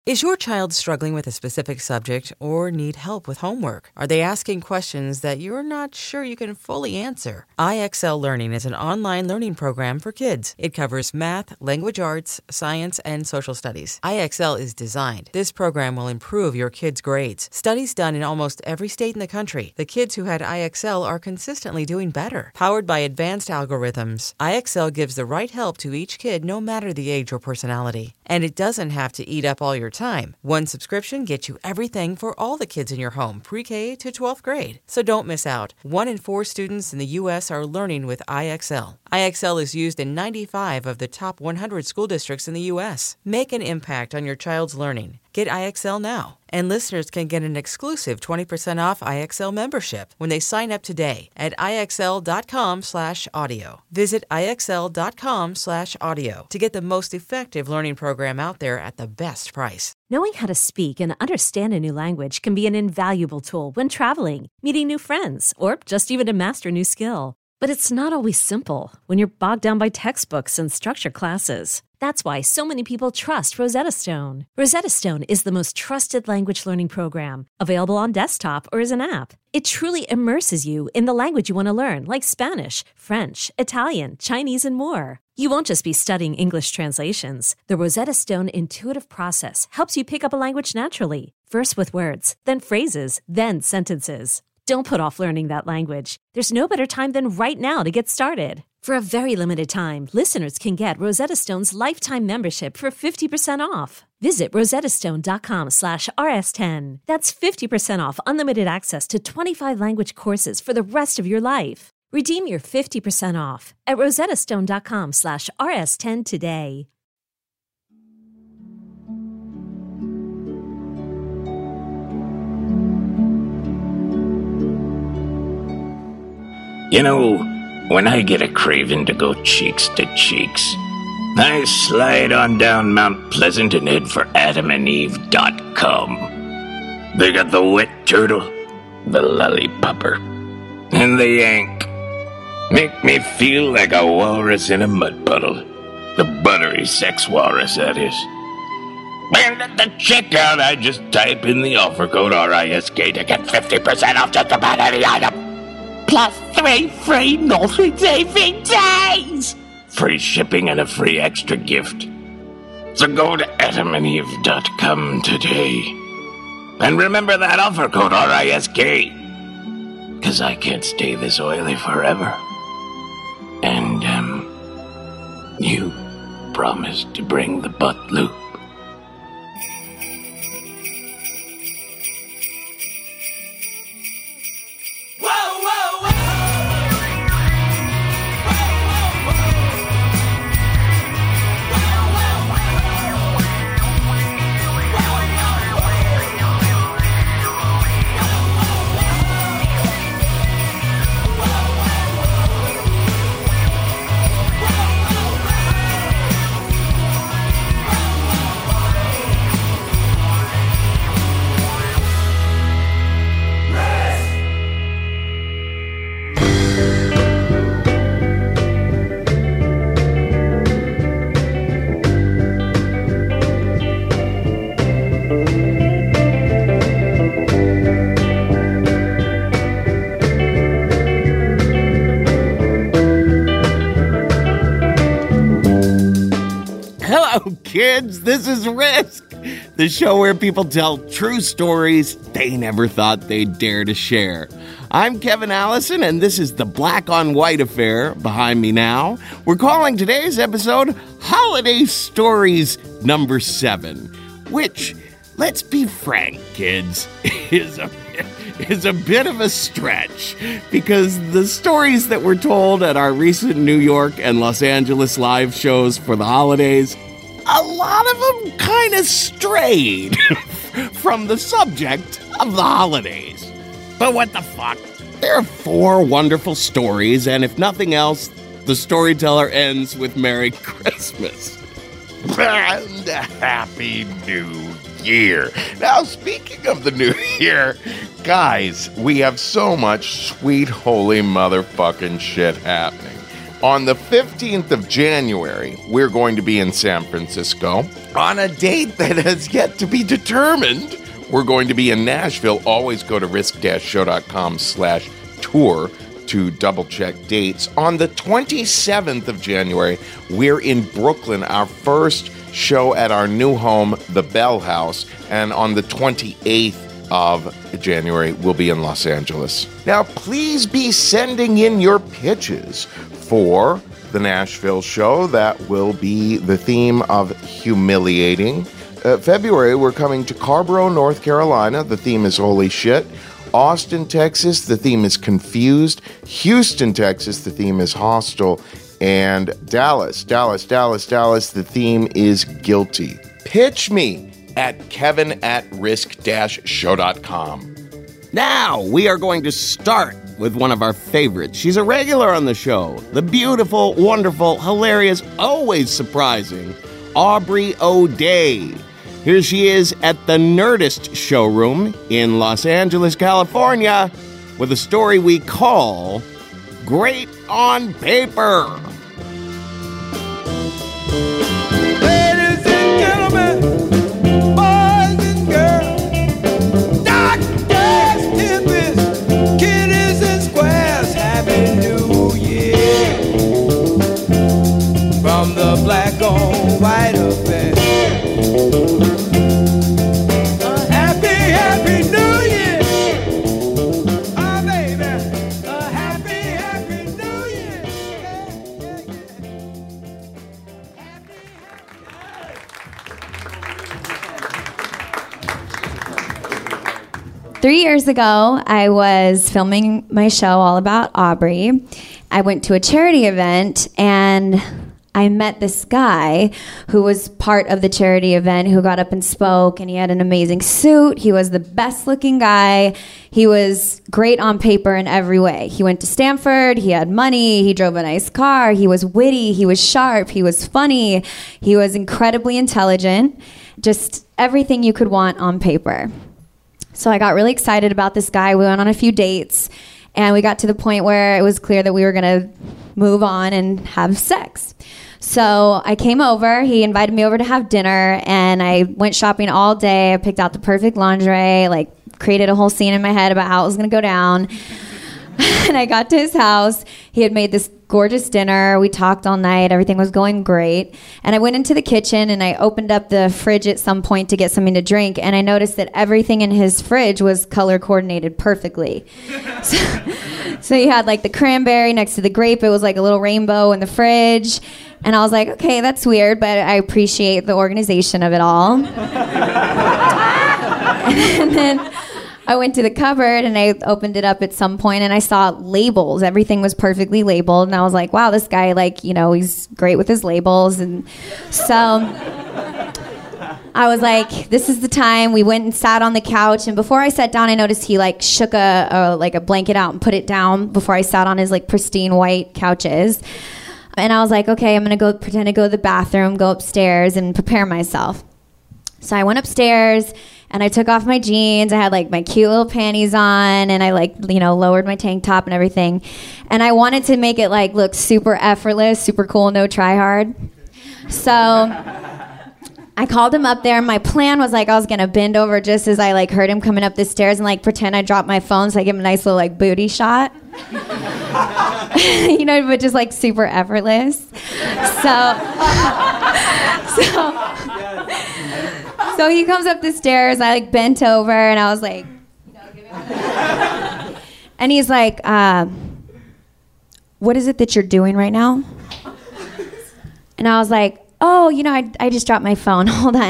Is your child struggling with a specific subject or need help with homework? Are they asking questions that you're not sure you can fully answer? IXL Learning is an online learning program for kids. It covers math, language arts, science, and social studies. IXL is designed. This program will improve your kids' grades. Studies done in almost every state in the country. The kids who had IXL are consistently doing better. Powered by advanced algorithms, IXL gives the right help to each kid no matter the age or personality. And it doesn't have to eat up all your time. One subscription gets you everything for all the kids in your home, pre-K to 12th grade. So don't miss out. 1 in 4 students in the U.S. are learning with IXL. IXL is used in 95 of the top 100 school districts in the U.S. Make an impact on your child's learning. Get IXL now. And listeners can get an exclusive 20% off IXL membership when they sign up today at IXL.com/audio. Visit IXL.com/audio to get the most effective learning program out there at the best price. Knowing how to speak and understand a new language can be an invaluable tool when traveling, meeting new friends, or just even to master a new skill. But it's not always simple when you're bogged down by textbooks and structured classes. That's why so many people trust Rosetta Stone. Rosetta Stone is the most trusted language learning program, available on desktop or as an app. It truly immerses you in the language you want to learn, like Spanish, French, Italian, Chinese, and more. You won't just be studying English translations. The Rosetta Stone intuitive process helps you pick up a language naturally, first with words, then phrases, then sentences. Don't put off learning that language. There's no better time than right now to get started. For a very limited time, listeners can get Rosetta Stone's lifetime membership for 50% off. Visit rosettastone.com/rs10. That's 50% off unlimited access to 25 language courses for the rest of your life. Redeem your 50% off at rosettastone.com/rs10 today. You know, when I get a craving to go cheeks to cheeks, I slide on down Mount Pleasant and head for AdamandEve.com. They got the wet turtle, the lollipopper, and the yank. Make me feel like a walrus in a mud puddle. The buttery sex walrus, that is. And at the checkout, I just type in the offer code RISK to get 50% off just about any item. Plus 3 free non-saving days! Free shipping and a free extra gift. So go to AdamandEve.com today. And remember that offer code RISK. 'Cause I can't stay this oily forever. And, you promised to bring the butt lube. Kids, this is Risk, the show where people tell true stories they never thought they'd dare to share. I'm Kevin Allison, and this is the Black on White affair behind me now. We're calling today's episode Holiday Stories number 7, which, let's be frank, kids, is a bit of a stretch, because the stories that were told at our recent New York and Los Angeles live shows for the holidays, a lot of them kind of strayed from the subject of the holidays. But what the fuck? There are 4 wonderful stories, and if nothing else, the storyteller ends with Merry Christmas. And a Happy New Year. Now, speaking of the New Year, guys, we have so much sweet, holy motherfucking shit happening. On the 15th of January, we're going to be in San Francisco. On a date that has yet to be determined, we're going to be in Nashville. Always go to risk-show.com/tour to double-check dates. On the 27th of January, we're in Brooklyn, our first show at our new home, the Bell House. And on the 28th of January, we'll be in Los Angeles. Now, please be sending in your pitches for the Nashville show. That will be the theme of humiliating. February, we're coming to Carborough, North Carolina. The theme is holy shit. Austin, Texas, the theme is confused. Houston, Texas, the theme is hostile. And Dallas, the theme is guilty. Pitch me at kevin@risk-show.com. Now, we are going to start with one of our favorites. She's a regular on the show. The beautiful, wonderful, hilarious, always surprising Aubrey O'Day. Here she is at the Nerdist showroom in Los Angeles, California, with a story we call Great on Paper. Ladies and gentlemen, boys and girls, doctors, hippies, kiddies and squares, Happy New Year. From the black on white affair. Happy New Year. Oh, baby. Happy New Year. Yeah. 3 years ago, I was filming my show all about Aubrey. I went to a charity event and I met this guy who was part of the charity event who got up and spoke, and he had an amazing suit. He was the best looking guy. He was great on paper in every way. He went to Stanford. He had money. He drove a nice car. He was witty. He was sharp. He was funny. He was incredibly intelligent. Just everything you could want on paper. So I got really excited about this guy. We went on a few dates, and we got to the point where it was clear that we were going to move on and have sex. So I came over, he invited me over to have dinner, and I went shopping all day. I picked out the perfect lingerie, like created a whole scene in my head about how it was going to go down. And I got to his house. He had made this gorgeous dinner. We talked all night. Everything was going great. And I went into the kitchen and I opened up the fridge at some point to get something to drink. And I noticed that everything in his fridge was color coordinated perfectly. So he had like the cranberry next to the grape. It was like a little rainbow in the fridge. And I was like, okay, that's weird, but I appreciate the organization of it all. And then I went to the cupboard and I opened it up at some point and I saw labels. Everything was perfectly labeled. And I was like, wow, this guy, like, you know, he's great with his labels. And so I was like, this is the time. We went and sat on the couch. And before I sat down, I noticed he like shook a blanket out and put it down before I sat on his like pristine white couches. And I was like, okay, I'm going to go pretend to go to the bathroom, go upstairs and prepare myself. So I went upstairs and I took off my jeans. I had like my cute little panties on and I like, you know, lowered my tank top and everything. And I wanted to make it like look super effortless, super cool, no try hard. So I called him up there. My plan was like I was going to bend over just as I like heard him coming up the stairs and like pretend I dropped my phone so I give him a nice little like booty shot. You know, but just like super effortless. So he comes up the stairs. I like bent over and I was like, you know, give him and he's like, what is it that you're doing right now? And I was like, oh, you know, I just dropped my phone. Hold on.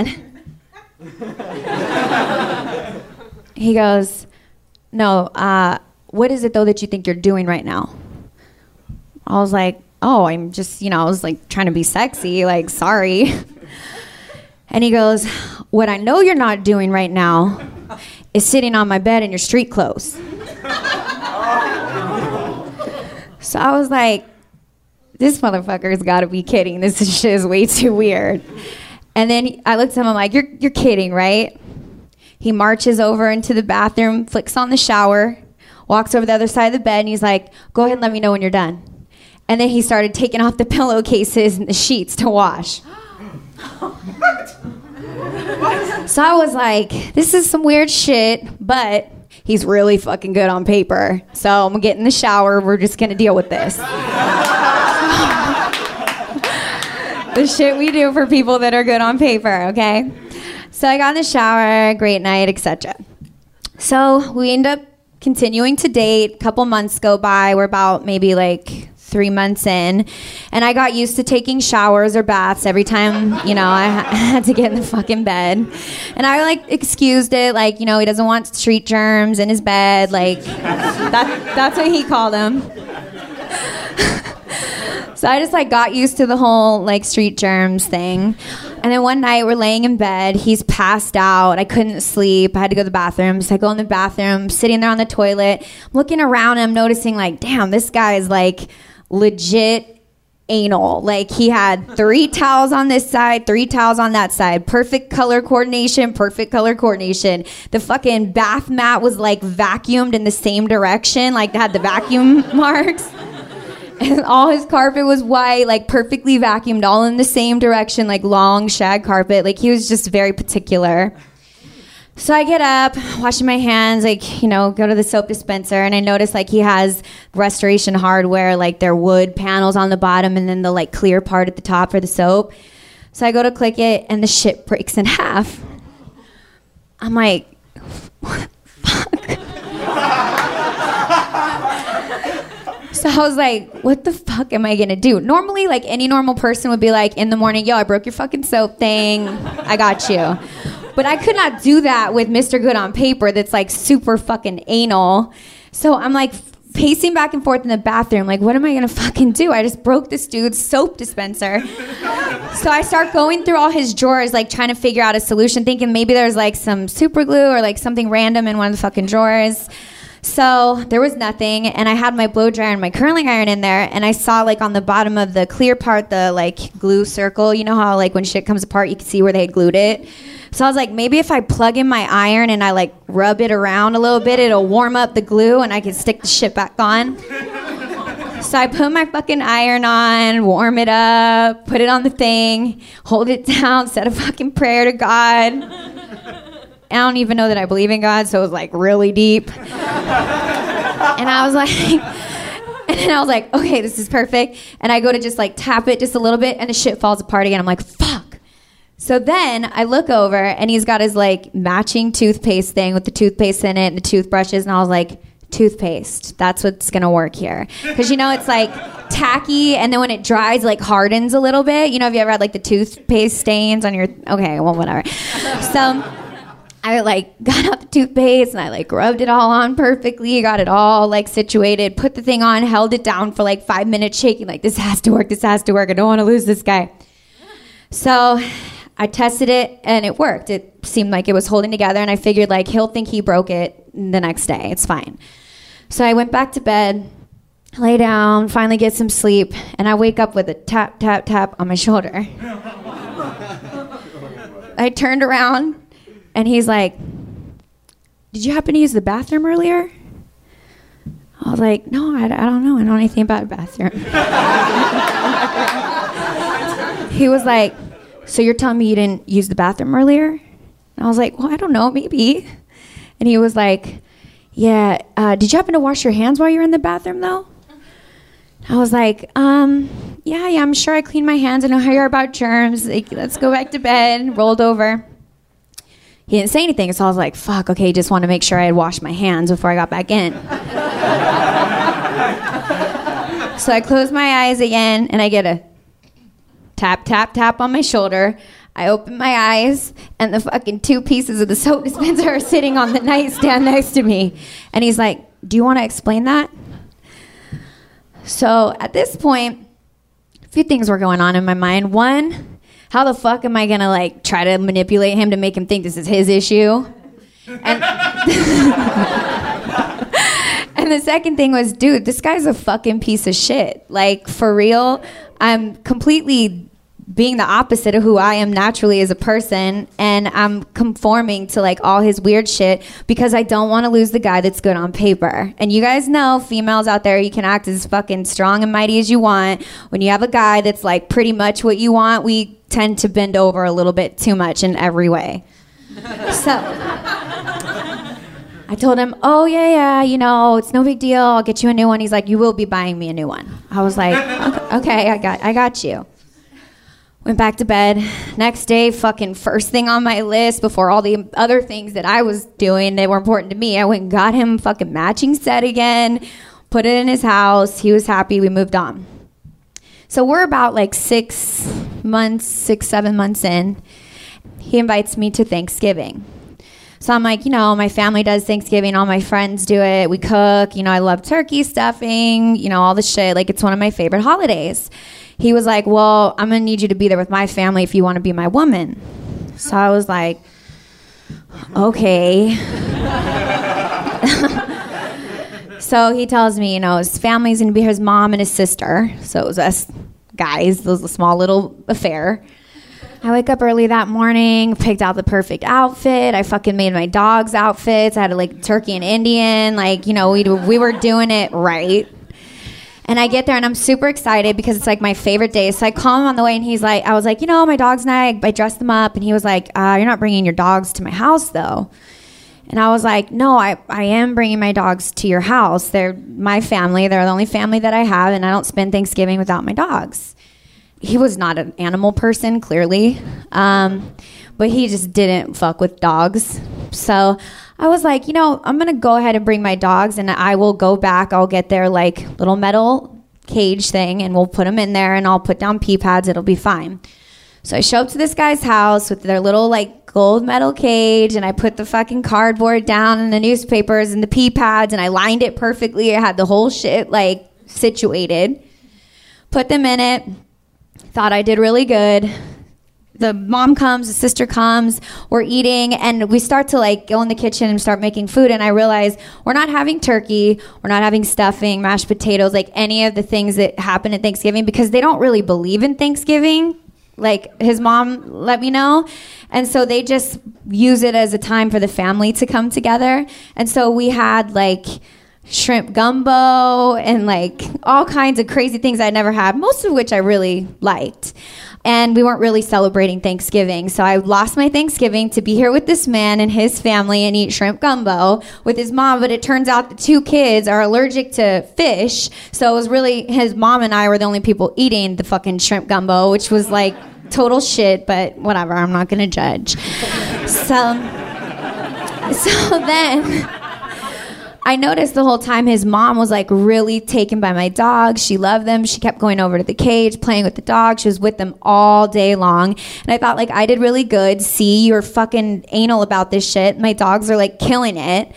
He goes, no, what is it though that you think you're doing right now? I was like, oh, I'm just, you know, I was like trying to be sexy, like, sorry. And he goes, what I know you're not doing right now is sitting on my bed in your street clothes. So I was like, this motherfucker's got to be kidding. This shit is way too weird. And then I looked at him, I'm like, you're kidding, right? He marches over into the bathroom, flicks on the shower, walks over the other side of the bed, and he's like, go ahead and let me know when you're done. And then he started taking off the pillowcases and the sheets to wash. So I was like, this is some weird shit, but he's really fucking good on paper. So I'm gonna get in the shower. We're just gonna deal with this. The shit we do for people that are good on paper, okay? So I got in the shower, great night, etc. So we end up continuing to date. A couple months go by. We're about maybe like 3 months in, and I got used to taking showers or baths every time, I had to get in the fucking bed. And I like excused it, like, he doesn't want street germs in his bed, like that's what he called them. So I just like got used to the whole like street germs thing. And then one night we're laying in bed, he's passed out, I couldn't sleep, I had to go to the bathroom. So I go in the bathroom, sitting there on the toilet, I'm looking around and I'm noticing like, damn, this guy is like legit anal. Like he had 3 towels on this side, 3 towels on that side. Perfect color coordination. The fucking bath mat was like vacuumed in the same direction, like it had the vacuum marks. And all his carpet was white, like perfectly vacuumed, all in the same direction, like long shag carpet. Like he was just very particular. So I get up, washing my hands, like, go to the soap dispenser, and I notice like he has Restoration Hardware, like their wood panels on the bottom and then the like clear part at the top for the soap. So I go to click it and the shit breaks in half. I'm like, what the fuck? So I was like, what the fuck am I gonna do? Normally, like any normal person would be like, in the morning, yo, I broke your fucking soap thing. I got you. But I could not do that with Mr. Good on paper that's like super fucking anal. So I'm like pacing back and forth in the bathroom, like, what am I gonna fucking do? I just broke this dude's soap dispenser. So I start going through all his drawers, like trying to figure out a solution, thinking maybe there's like some super glue or like something random in one of the fucking drawers. So there was nothing, and I had my blow dryer and my curling iron in there, and I saw like on the bottom of the clear part the like glue circle. You know how like when shit comes apart you can see where they had glued it? So I was like, maybe if I plug in my iron and I like rub it around a little bit, it'll warm up the glue and I can stick the shit back on. So I put my fucking iron on, warm it up, put it on the thing, hold it down, said a fucking prayer to God. I don't even know that I believe in God, so it was like really deep. And I was like, okay, this is perfect. And I go to just like tap it just a little bit and the shit falls apart again. I'm like, fuck. So then I look over and he's got his like matching toothpaste thing with the toothpaste in it and the toothbrushes. And I was like, toothpaste, that's what's gonna work here. Because it's like tacky, and then when it dries, like hardens a little bit. Have you ever had like the toothpaste stains on your, okay, well, whatever. So I like got out the toothpaste and I like rubbed it all on perfectly, got it all like situated, put the thing on, held it down for like 5 minutes, shaking like, this has to work, I don't want to lose this guy. So I tested it and it worked. It seemed like it was holding together, and I figured like he'll think he broke it the next day. It's fine. So I went back to bed, lay down, finally get some sleep, and I wake up with a tap, tap, tap on my shoulder. I turned around and he's like, did you happen to use the bathroom earlier? I was like, no, I don't know. I don't know anything about a bathroom. He was like, so you're telling me you didn't use the bathroom earlier? And I was like, well, I don't know, maybe. And he was like, yeah, did you happen to wash your hands while you were in the bathroom, though? I was like, yeah, I'm sure I cleaned my hands. I know how you are about germs. Like, let's go back to bed. Rolled over. He didn't say anything, so I was like, fuck, okay, just want to make sure I had washed my hands before I got back in. So I closed my eyes again, and I get a tap, tap, tap on my shoulder. I open my eyes, and the fucking 2 pieces of the soap dispenser are sitting on the nightstand next to me. And he's like, do you want to explain that? So at this point, a few things were going on in my mind. One, how the fuck am I going to like try to manipulate him to make him think this is his issue? And and the second thing was, dude, this guy's a fucking piece of shit. Like, for real, I'm completely being the opposite of who I am naturally as a person, and I'm conforming to like all his weird shit because I don't want to lose the guy that's good on paper. And you guys know, females out there, you can act as fucking strong and mighty as you want. When you have a guy that's like pretty much what you want, we tend to bend over a little bit too much in every way. So I told him, oh yeah, you know, it's no big deal, I'll get you a new one. He's like, you will be buying me a new one. I was like, okay, I got you. Went back to bed. Next day, fucking first thing on my list before all the other things that I was doing that were important to me, I went and got him fucking matching set again, put it in his house. He was happy. We moved on. So we're about like 7 months in. He invites me to Thanksgiving. So I'm like, you know, my family does Thanksgiving. All my friends do it. We cook. You know, I love turkey stuffing, you know, all the shit. Like, it's one of my favorite holidays. He was like, well, I'm going to need you to be there with my family if you want to be my woman. So I was like, okay. So he tells me, you know, his family's going to be his mom and his sister. So it was us guys. It was a small little affair. I wake up early that morning, picked out the perfect outfit. I fucking made my dog's outfits. I had like turkey and Indian. Like, you know, we were doing it right. And I get there and I'm super excited because it's like my favorite day. So I call him on the way and he's like, I was like, you know, my dogs and I dressed them up. And he was like, you're not bringing your dogs to my house though. And I was like, no, I am bringing my dogs to your house. They're my family. They're the only family that I have. And I don't spend Thanksgiving without my dogs. He was not an animal person, clearly. But he just didn't fuck with dogs. So I was like, you know, I'm going to go ahead and bring my dogs and I will go back. I'll get their like little metal cage thing and we'll put them in there and I'll put down pee pads. It'll be fine. So I show up to this guy's house with their little like gold metal cage and I put the fucking cardboard down and the newspapers and the pee pads and I lined it perfectly. I had the whole shit like situated. Put them in it. Thought I did really good. The mom comes, the sister comes, we're eating, and we start to like go in the kitchen and start making food, and I realize we're not having turkey, we're not having stuffing, mashed potatoes, like any of the things that happen at Thanksgiving because they don't really believe in Thanksgiving. Like his mom let me know, and so they just use it as a time for the family to come together. And so we had like shrimp gumbo and like all kinds of crazy things I'd never had, most of which I really liked. And we weren't really celebrating Thanksgiving. So I lost my Thanksgiving to be here with this man and his family and eat shrimp gumbo with his mom. But it turns out the two kids are allergic to fish. So it was really his mom and I were the only people eating the fucking shrimp gumbo, which was like total shit, but whatever. I'm not going to judge. So then I noticed the whole time his mom was like really taken by my dogs. She loved them. She kept going over to the cage, playing with the dogs. She was with them all day long. And I thought like I did really good. See, you're fucking anal about this shit. My dogs are like killing it.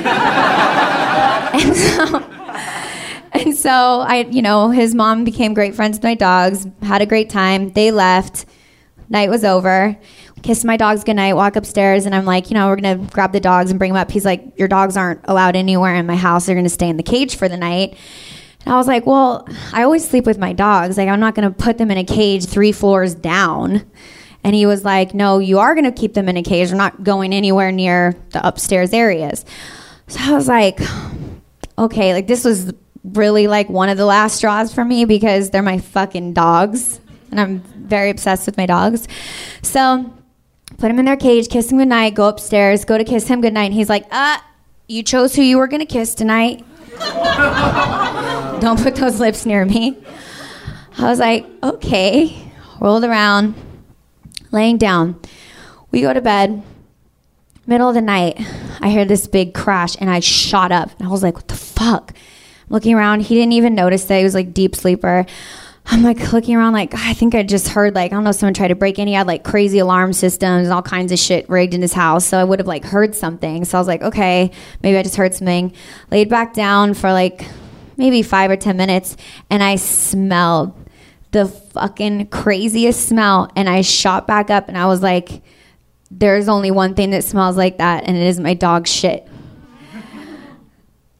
and so I, you know, his mom became great friends with my dogs, had a great time. They left. Night was over. Kissed my dogs goodnight, walk upstairs, and I'm like, you know, we're going to grab the dogs and bring them up. He's like, your dogs aren't allowed anywhere in my house. They're going to stay in the cage for the night. And I was like, well, I always sleep with my dogs. Like, I'm not going to put them in a cage 3 floors down. And he was like, no, you are going to keep them in a cage. They're not going anywhere near the upstairs areas. So I was like, okay, like this was really like one of the last straws for me because they're my fucking dogs. And I'm very obsessed with my dogs. So put him in their cage, kiss him goodnight, go upstairs, go to kiss him goodnight. And he's like, you chose who you were going to kiss tonight. Don't put those lips near me. I was like, okay. Rolled around, laying down. We go to bed. Middle of the night, I hear this big crash, and I shot up. And I was like, what the fuck? I'm looking around. He didn't even notice that. He was like deep sleeper. I'm like looking around like, I think I just heard like, I don't know, someone tried to break in. He had like crazy alarm systems and all kinds of shit rigged in his house. So I would have like heard something. So I was like, okay, maybe I just heard something. Laid back down for like maybe 5 or 10 minutes. And I smelled the fucking craziest smell. And I shot back up and I was like, there's only one thing that smells like that. And it is my dog shit.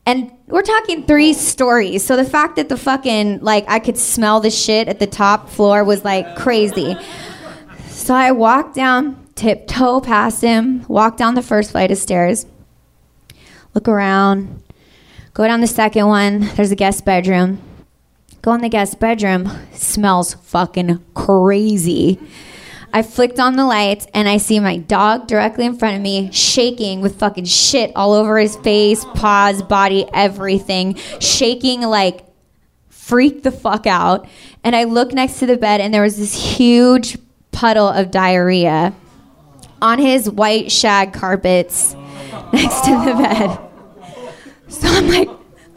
And we're talking 3 stories. So the fact that the fucking, like, I could smell the shit at the top floor was, like, crazy. So I walked down, tiptoe past him, walk down the first flight of stairs, look around, go down the second one. There's a guest bedroom. Go in the guest bedroom. Smells fucking crazy. I flicked on the lights, and I see my dog directly in front of me, shaking with fucking shit all over his face, paws, body, everything. Shaking like freaked the fuck out. And I look next to the bed, and there was this huge puddle of diarrhea on his white shag carpets next to the bed. So I'm like,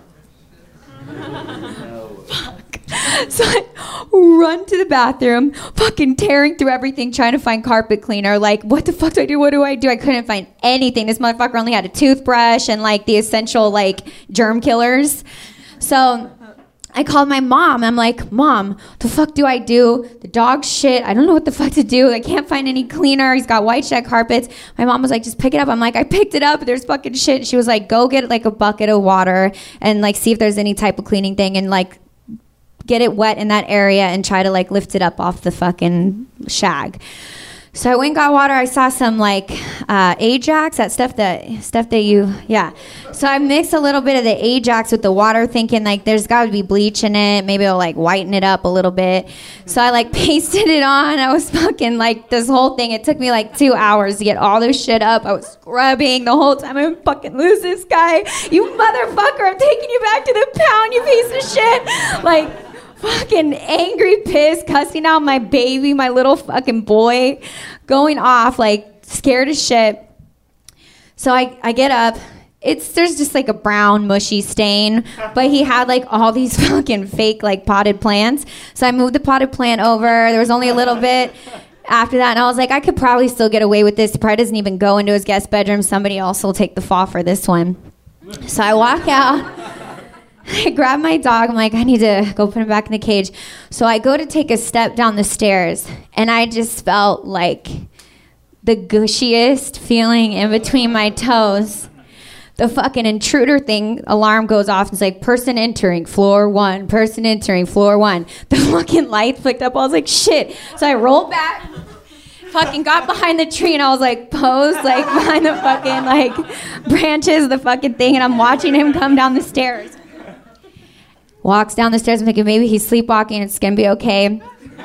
fuck. So I run to the bathroom, fucking tearing through everything, trying to find carpet cleaner. Like, what the fuck do I do? What do I do? I couldn't find anything. This motherfucker only had a toothbrush and like the essential like germ killers. So I called my mom. I'm like, Mom, what the fuck do I do? The dog's shit. I don't know what the fuck to do. I can't find any cleaner. He's got white shag carpets. My mom was like, just pick it up. I'm like, I picked it up. There's fucking shit. She was like, go get like a bucket of water and like see if there's any type of cleaning thing and like get it wet in that area and try to like lift it up off the fucking shag. So I went and got water. I saw some like Ajax, that stuff that you, yeah. So I mixed a little bit of the Ajax with the water, thinking like there's got to be bleach in it. Maybe it'll like whiten it up a little bit. So I like pasted it on. I was fucking like this whole thing. It took me like 2 hours to get all this shit up. I was scrubbing the whole time. I'm fucking lose this guy. You motherfucker, I'm taking you back to the pound, you piece of shit. Like, fucking angry, pissed, cussing out my baby, my little fucking boy, going off, like, scared as shit. So I get up. There's just, like, a brown, mushy stain, but he had, like, all these fucking fake, like, potted plants. So I moved the potted plant over. There was only a little bit after that, and I was like, I could probably still get away with this. He probably doesn't even go into his guest bedroom. Somebody else will take the fall for this one. So I walk out. I grab my dog. I'm like, I need to go put him back in the cage. So I go to take a step down the stairs, and I just felt like the gushiest feeling in between my toes. The fucking intruder thing alarm goes off. It's like, person entering floor 1, person entering floor 1. The fucking light flicked up. I was like, shit. So I rolled back, fucking got behind the tree, and I was like posed like behind the fucking like branches of the fucking thing, and I'm watching him come down the stairs. Walks down the stairs. I'm thinking maybe he's sleepwalking. It's going to be okay.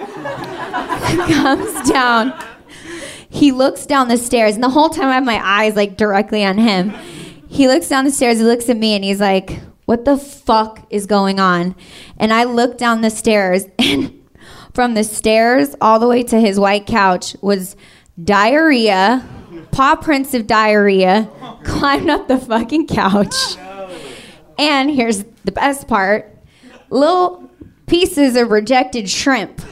Comes down. He looks down the stairs. And the whole time I have my eyes like directly on him. He looks down the stairs. He looks at me and he's like, what the fuck is going on? And I look down the stairs. And from the stairs all the way to his white couch was diarrhea, paw prints of diarrhea, climbed up the fucking couch. And here's the best part. Little pieces of rejected shrimp.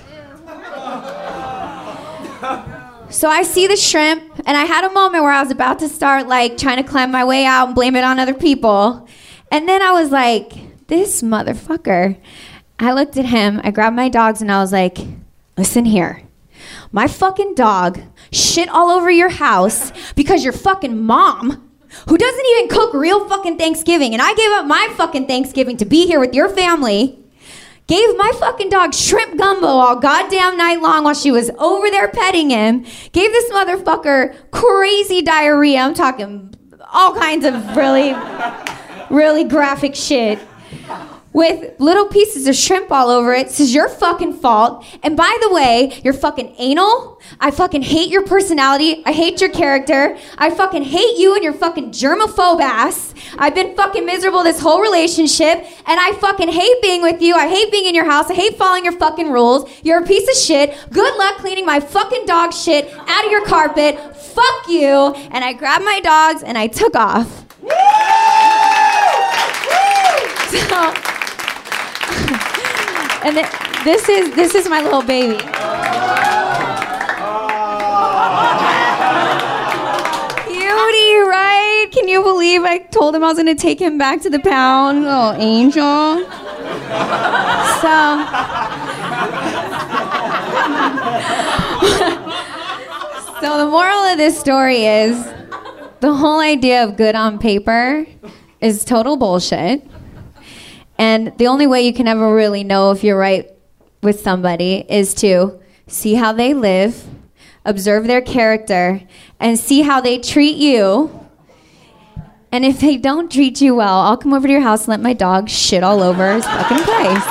So I see the shrimp, and I had a moment where I was about to start like trying to climb my way out and blame it on other people. And then I was like, this motherfucker. I looked at him, I grabbed my dogs, and I was like, listen here. My fucking dog shit all over your house because your fucking mom, who doesn't even cook real fucking Thanksgiving, and I gave up my fucking Thanksgiving to be here with your family, gave my fucking dog shrimp gumbo all goddamn night long while she was over there petting him, gave this motherfucker crazy diarrhea. I'm talking all kinds of really, really graphic shit. With little pieces of shrimp all over it. This is your fucking fault. And by the way, you're fucking anal. I fucking hate your personality. I hate your character. I fucking hate you and your fucking germaphobe ass. I've been fucking miserable this whole relationship, and I fucking hate being with you. I hate being in your house. I hate following your fucking rules. You're a piece of shit. Good luck cleaning my fucking dog shit out of your carpet. Fuck you. And I grabbed my dogs and I took off. So, and this is my little baby. Cutie, right? Can you believe I told him I was going to take him back to the pound? Oh, angel. So the moral of this story is the whole idea of good on paper is total bullshit. And the only way you can ever really know if you're right with somebody is to see how they live, observe their character, and see how they treat you. And if they don't treat you well, I'll come over to your house and let my dog shit all over his fucking place.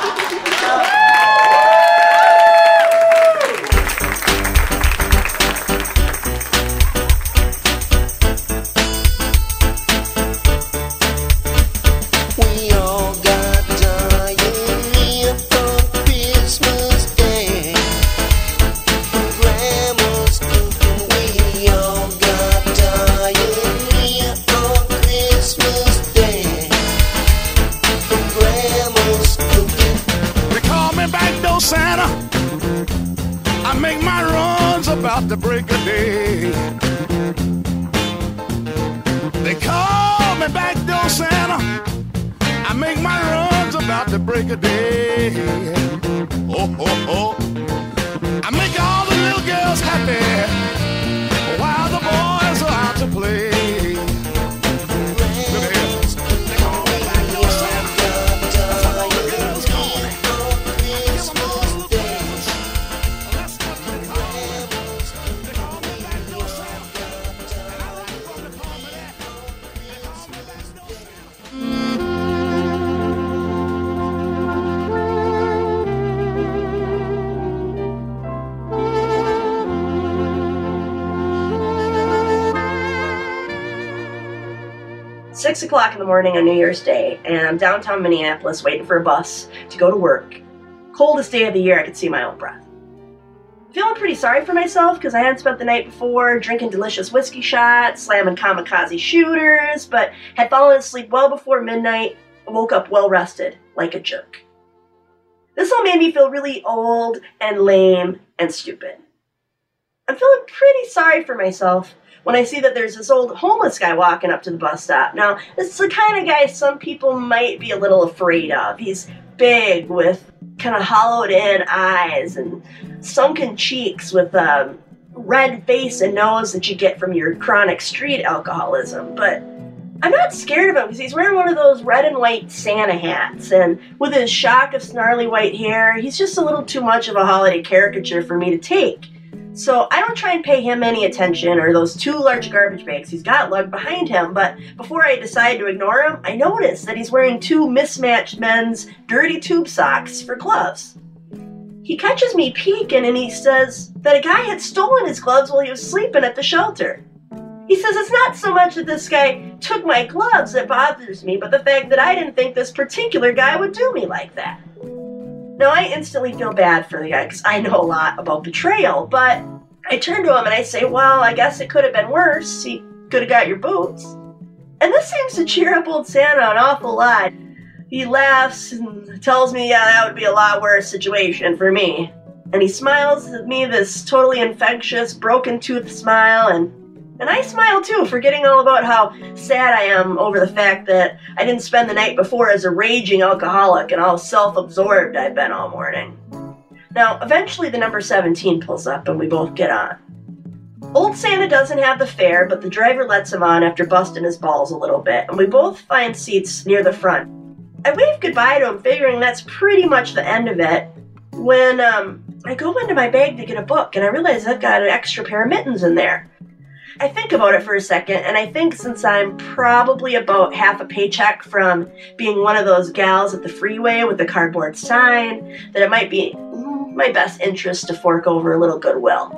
6 o'clock in the morning on New Year's Day, and I'm downtown Minneapolis waiting for a bus to go to work. Coldest day of the year, I could see my own breath. Feeling pretty sorry for myself because I had spent the night before drinking delicious whiskey shots, slamming kamikaze shooters, but had fallen asleep well before midnight and woke up well rested, like a jerk. This all made me feel really old and lame and stupid. I'm feeling pretty sorry for myself when I see that there's this old homeless guy walking up to the bus stop. Now, this is the kind of guy some people might be a little afraid of. He's big with kind of hollowed-in eyes and sunken cheeks with a red face and nose that you get from your chronic street alcoholism. But I'm not scared of him because he's wearing one of those red and white Santa hats, and with his shock of snarly white hair, he's just a little too much of a holiday caricature for me to take. So I don't try and pay him any attention or those two large garbage bags he's got lugged behind him, but before I decide to ignore him, I notice that he's wearing two mismatched men's dirty tube socks for gloves. He catches me peeking and he says that a guy had stolen his gloves while he was sleeping at the shelter. He says it's not so much that this guy took my gloves that bothers me, but the fact that I didn't think this particular guy would do me like that. Now, I instantly feel bad for the guy because I know a lot about betrayal, but I turn to him and I say, well, I guess it could have been worse. He could have got your boots. And this seems to cheer up old Santa an awful lot. He laughs and tells me, yeah, that would be a lot worse situation for me. And he smiles at me, this totally infectious, broken tooth smile, and I smile too, forgetting all about how sad I am over the fact that I didn't spend the night before as a raging alcoholic and how self-absorbed I've been all morning. Now, eventually the number 17 pulls up and we both get on. Old Santa doesn't have the fare, but the driver lets him on after busting his balls a little bit, and we both find seats near the front. I wave goodbye to him, figuring that's pretty much the end of it, when I go into my bag to get a book, and I realize I've got an extra pair of mittens in there. I think about it for a second, and I think since I'm probably about half a paycheck from being one of those gals at the freeway with the cardboard sign, that it might be my best interest to fork over a little goodwill.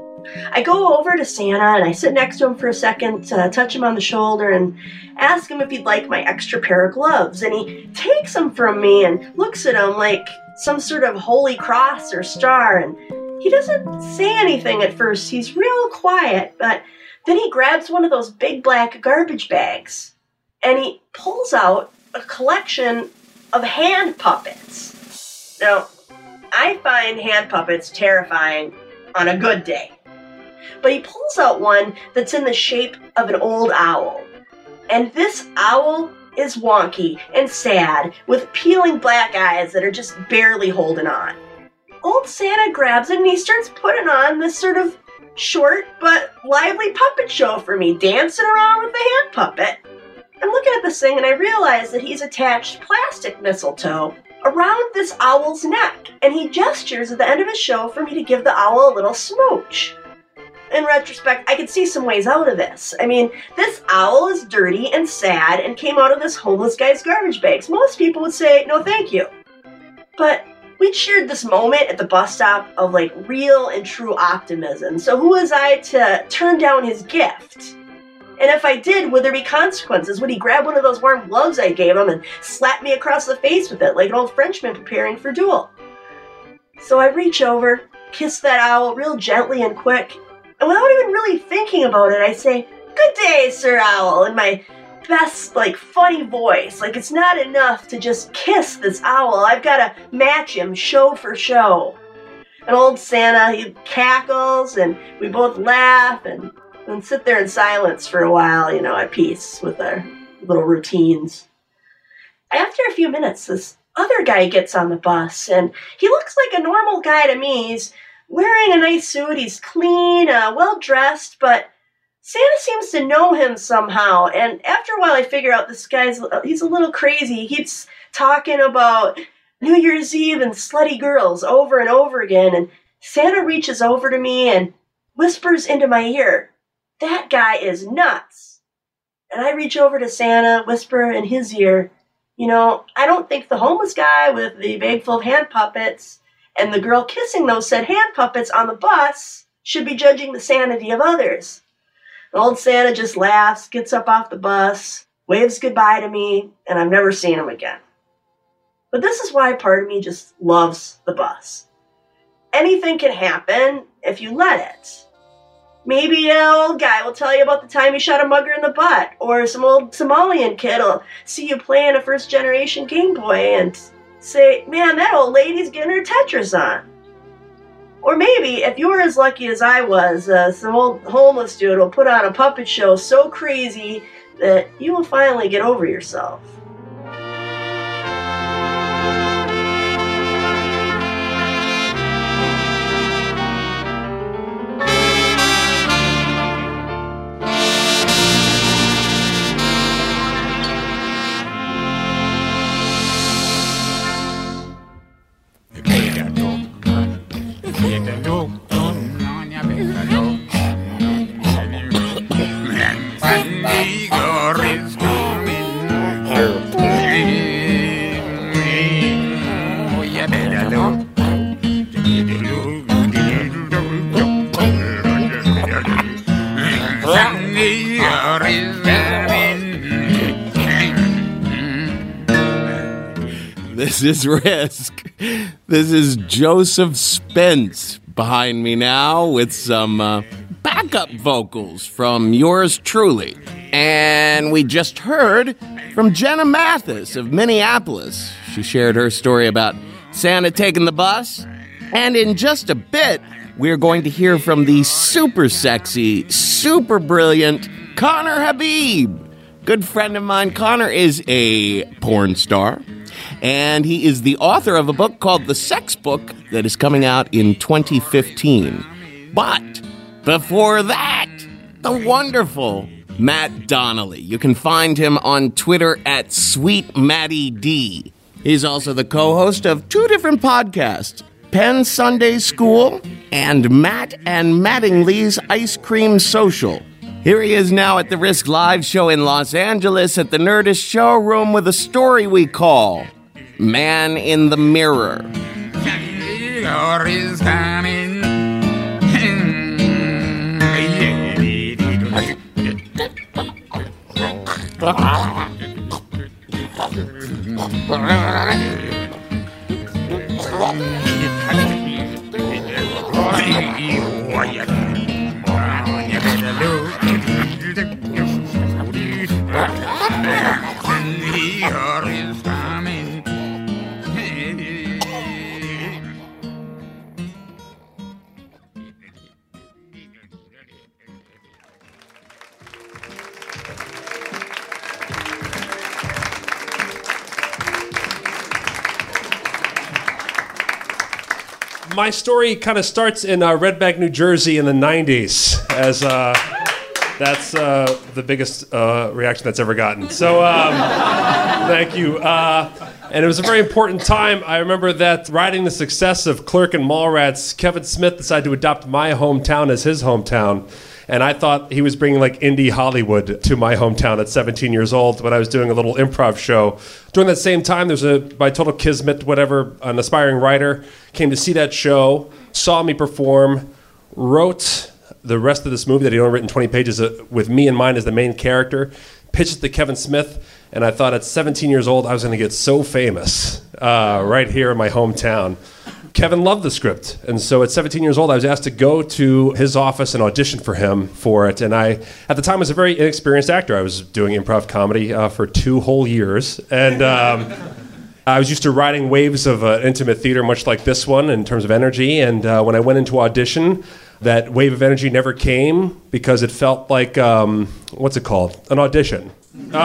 I go over to Santa, and I sit next to him for a second, touch him on the shoulder, and ask him if he'd like my extra pair of gloves, and he takes them from me and looks at them like some sort of holy cross or star, and he doesn't say anything at first. He's real quiet, but then he grabs one of those big black garbage bags, and he pulls out a collection of hand puppets. Now, I find hand puppets terrifying on a good day. But he pulls out one that's in the shape of an old owl. And this owl is wonky and sad, with peeling black eyes that are just barely holding on. Old Santa grabs it and he starts putting on this sort of short but lively puppet show for me, dancing around with the hand puppet. I'm looking at this thing and I realize that he's attached plastic mistletoe around this owl's neck, and he gestures at the end of his show for me to give the owl a little smooch. In retrospect, I could see some ways out of this. I mean, this owl is dirty and sad and came out of this homeless guy's garbage bags. Most people would say, no thank you. But we shared this moment at the bus stop of like real and true optimism. So who was I to turn down his gift? And if I did, would there be consequences? Would he grab one of those warm gloves I gave him and slap me across the face with it like an old Frenchman preparing for duel? So I reach over, kiss that owl real gently and quick, and without even really thinking about it, I say, "Good day, Sir Owl," in my best, funny voice. It's not enough to just kiss this owl. I've got to match him show for show. And old Santa, he cackles, and we both laugh, and sit there in silence for a while, at peace with our little routines. After a few minutes, this other guy gets on the bus, and he looks like a normal guy to me. He's wearing a nice suit, he's clean, well-dressed, but Santa seems to know him somehow, and after a while I figure out this guy's, he's a little crazy. He keeps talking about New Year's Eve and slutty girls over and over again, and Santa reaches over to me and whispers into my ear, "That guy is nuts." And I reach over to Santa, whisper in his ear, I don't think the homeless guy with the bag full of hand puppets and the girl kissing those said hand puppets on the bus should be judging the sanity of others. And old Santa just laughs, gets up off the bus, waves goodbye to me, and I've never seen him again. But this is why part of me just loves the bus. Anything can happen if you let it. Maybe an old guy will tell you about the time he shot a mugger in the butt, or some old Somalian kid will see you playing a first-generation Game Boy and say, "Man, that old lady's getting her Tetris on." Or maybe, if you're as lucky as I was, some old homeless dude will put on a puppet show so crazy that you will finally get over yourself. This is Risk. This is Joseph Spence behind me now with some backup vocals from yours truly. And we just heard from Jenna Mathis of Minneapolis. She shared her story about Santa taking the bus. And in just a bit, we're going to hear from the super sexy, super brilliant Connor Habib. Good friend of mine. Connor is a porn star. And he is the author of a book called The Sex Book that is coming out in 2015. But before that, the wonderful Matt Donnelly. You can find him on Twitter at SweetMattyD. He's also the co-host of two different podcasts, Penn Sunday School and Matt and Mattingly's Ice Cream Social. Here he is now at the Risk Live show in Los Angeles at the Nerdist Showroom with a story we call Man in the Mirror. My story kind of starts in Red Bank, New Jersey in the 90s. As That's the biggest reaction that's ever gotten. So thank you. And it was a very important time. I remember that riding the success of Clerk and Mallrats, Kevin Smith decided to adopt my hometown as his hometown. And I thought he was bringing like indie Hollywood to my hometown at 17 years old when I was doing a little improv show. During that same time, there's by total kismet, whatever, an aspiring writer came to see that show, saw me perform, wrote the rest of this movie that he'd only written 20 pages with me in mind as the main character, pitched it to Kevin Smith, and I thought at 17 years old I was going to get so famous right here in my hometown. Kevin loved the script, and so at 17 years old, I was asked to go to his office and audition for him for it. And I, at the time, was a very inexperienced actor. I was doing improv comedy for 2 whole years, and I was used to riding waves of intimate theater, much like this one, in terms of energy. And when I went into audition, that wave of energy never came because it felt like, what's it called? An audition. And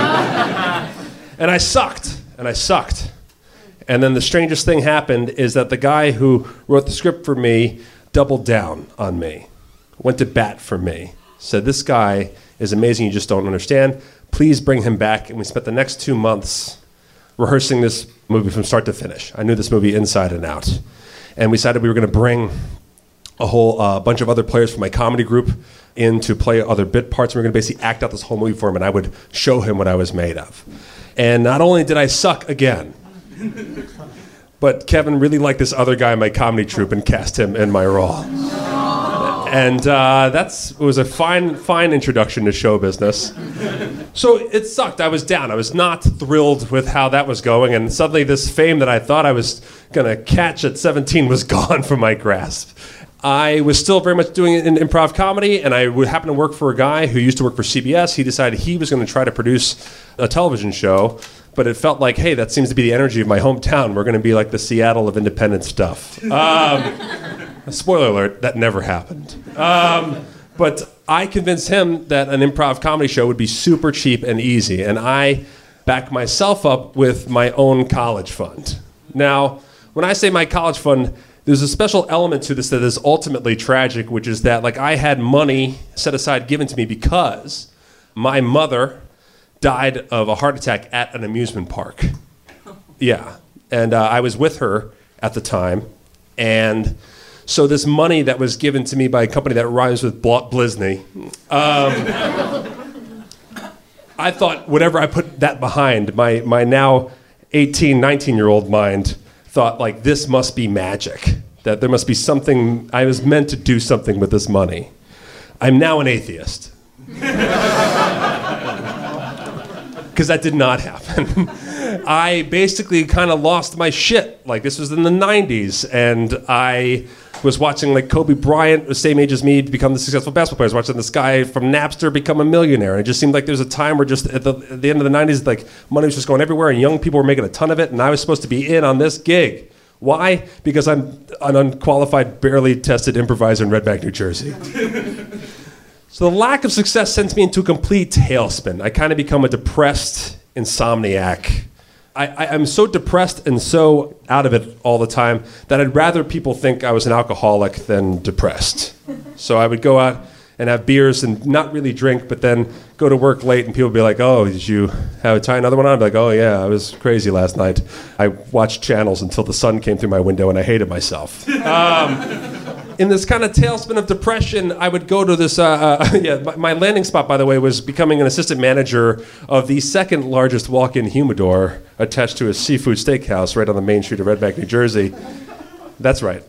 I sucked. And then the strangest thing happened is that the guy who wrote the script for me doubled down on me, went to bat for me, said, "This guy is amazing, you just don't understand. Please bring him back." And we spent the next 2 months rehearsing this movie from start to finish. I knew this movie inside and out. And we decided we were going to bring a whole bunch of other players from my comedy group in to play other bit parts. We were going to basically act out this whole movie for him, and I would show him what I was made of. And not only did I suck again, but Kevin really liked this other guy in my comedy troupe and cast him in my role. And it was a fine introduction to show business. So it sucked. I was down. I was not thrilled with how that was going. And suddenly this fame that I thought I was going to catch at 17 was gone from my grasp. I was still very much doing it in improv comedy, and I would happen to work for a guy who used to work for CBS. He decided he was going to try to produce a television show. But it felt like, hey, that seems to be the energy of my hometown. We're going to be like the Seattle of independent stuff. Spoiler alert, that never happened. But I convinced him that an improv comedy show would be super cheap and easy. And I backed myself up with my own college fund. Now, when I say my college fund, there's a special element to this that is ultimately tragic, which is that like I had money set aside given to me because my mother died of a heart attack at an amusement park. Yeah. And I was with her at the time. And so this money that was given to me by a company that rhymes with Blisney, I thought whatever I put that behind, my now 18, 19-year-old mind thought, like, this must be magic. That there must be something, I was meant to do something with this money. I'm now an atheist. Because that did not happen. I basically kind of lost my shit. Like, this was in the 90s, and I was watching like Kobe Bryant, the same age as me, become the successful basketball player. I was watching this guy from Napster become a millionaire. And it just seemed like there was a time where just at the end of the 90s, like money was just going everywhere, and young people were making a ton of it, and I was supposed to be in on this gig. Why? Because I'm an unqualified, barely tested improviser in Red Bank, New Jersey. So the lack of success sends me into a complete tailspin. I kind of become a depressed insomniac. I'm so depressed and so out of it all the time that I'd rather people think I was an alcoholic than depressed. So I would go out and have beers and not really drink, but then go to work late and people would be like, "Oh, did you tie another one on?" I'd be like, "Oh yeah, I was crazy last night. I watched channels until the sun came through my window and I hated myself." In this kind of tailspin of depression, I would go to this, my landing spot, by the way, was becoming an assistant manager of the second largest walk-in humidor attached to a seafood steakhouse right on the main street of Red Bank, New Jersey. That's right.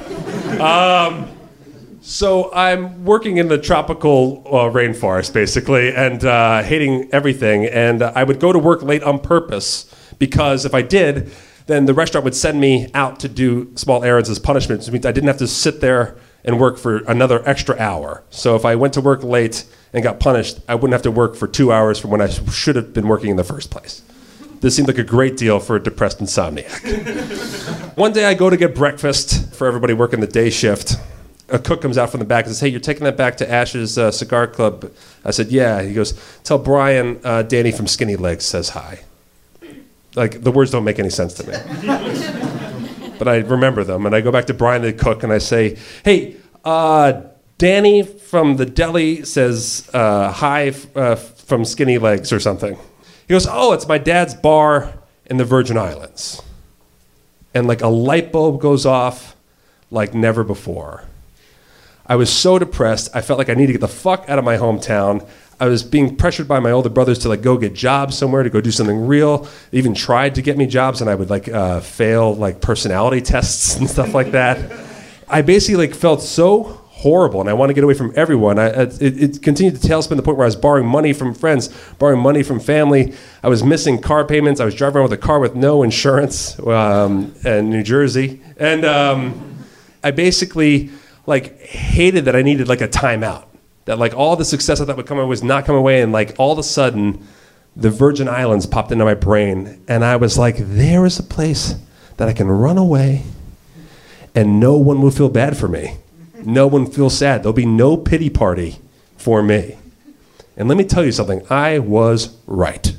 So I'm working in the tropical rainforest, basically, and hating everything. And I would go to work late on purpose because if I did, then the restaurant would send me out to do small errands as punishment. Which means I didn't have to sit there and work for another extra hour. So if I went to work late and got punished, I wouldn't have to work for 2 hours from when I should have been working in the first place. This seemed like a great deal for a depressed insomniac. One day I go to get breakfast for everybody working the day shift. A cook comes out from the back and says, "Hey, you're taking that back to Ash's Cigar Club?" I said, "Yeah." He goes, "Tell Brian Danny from Skinny Legs says hi." Like, the words don't make any sense to me. But I remember them, and I go back to Brian the cook, and I say, "Hey, Danny from the deli says hi from Skinny Legs or something. He goes, oh, it's my dad's bar in the Virgin Islands. And like a light bulb goes off like never before. I was so depressed. I felt like I needed to get the fuck out of my hometown. I was being pressured by my older brothers to like go get jobs somewhere, to go do something real. They even tried to get me jobs, and I would like fail like personality tests and stuff like that. I basically like felt so horrible, and I wanted to get away from everyone. It continued to tailspin to the point where I was borrowing money from friends, borrowing money from family. I was missing car payments. I was driving around with a car with no insurance in New Jersey. And I basically like hated that I needed like a timeout. That like all the success I thought would come my way was not coming away. And like all of a sudden, the Virgin Islands popped into my brain. And I was like, there is a place that I can run away and no one will feel bad for me. No one feels sad. There'll be no pity party for me. And let me tell you something. I was right.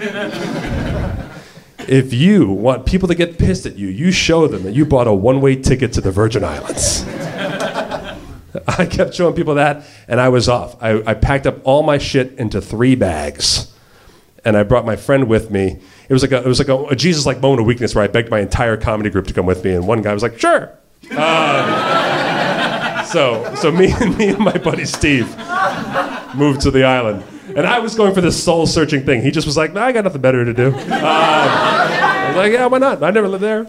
If you want people to get pissed at you, you show them that you bought a one-way ticket to the Virgin Islands. I kept showing people that, and I was off. I packed up all my shit into 3 bags, and I brought my friend with me. It was like a Jesus-like moment of weakness where I begged my entire comedy group to come with me, and one guy was like, sure. So me and my buddy Steve moved to the island. And I was going for this soul-searching thing. He just was like, nah, I got nothing better to do. I was like, yeah, why not? I never lived there.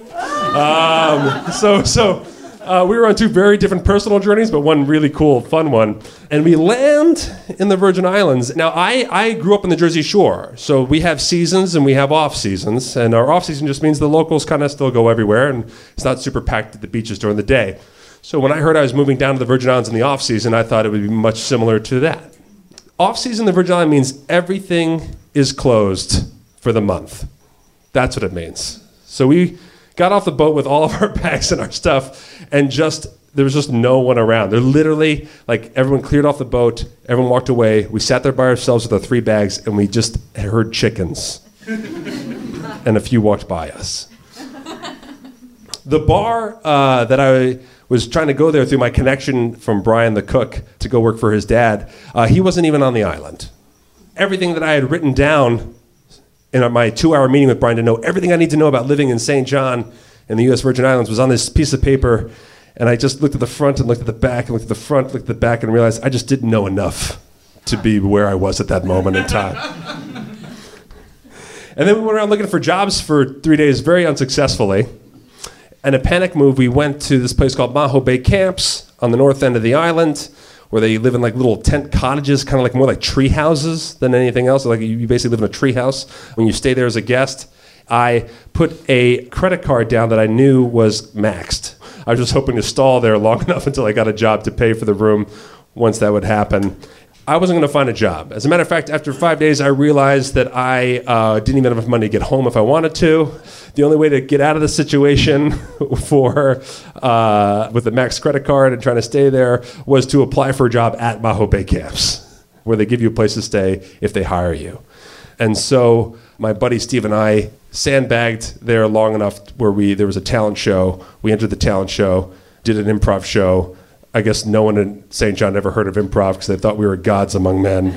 We were on 2 very different personal journeys, but one really cool, fun one. And we land in the Virgin Islands. Now, I grew up on the Jersey Shore, so we have seasons and we have off-seasons. And our off-season just means the locals kind of still go everywhere, and it's not super packed at the beaches during the day. So when I heard I was moving down to the Virgin Islands in the off-season, I thought it would be much similar to that. Off-season, the Virgin Islands means everything is closed for the month. That's what it means. So we got off the boat with all of our bags and our stuff, and there was just no one around. They're literally, like, everyone cleared off the boat, everyone walked away, we sat there by ourselves with our 3 bags, and we just heard chickens. And a few walked by us. The bar that I was trying to go there through my connection from Brian the cook to go work for his dad, he wasn't even on the island. Everything that I had written down in my 2-hour meeting with Brian to know everything I need to know about living in St. John in the U.S. Virgin Islands was on this piece of paper, and I just looked at the front and looked at the back and looked at the front, looked at the back, and realized I just didn't know enough to be where I was at that moment in time. And then we went around looking for jobs for 3 days very unsuccessfully. In a panic move, we went to this place called Maho Bay Camps on the north end of the island, where they live in like little tent cottages, kind of like more like tree houses than anything else. Like you basically live in a tree house when you stay there as a guest. I put a credit card down that I knew was maxed. I was just hoping to stall there long enough until I got a job to pay for the room once that would happen. I wasn't going to find a job. As a matter of fact, after 5 days, I realized that I didn't even have enough money to get home if I wanted to. The only way to get out of the situation with the max credit card and trying to stay there was to apply for a job at Maho Bay Camps, where they give you a place to stay if they hire you. And so my buddy Steve and I sandbagged there long enough where there was a talent show. We entered the talent show, did an improv show. I guess no one in St. John ever heard of improv because they thought we were gods among men.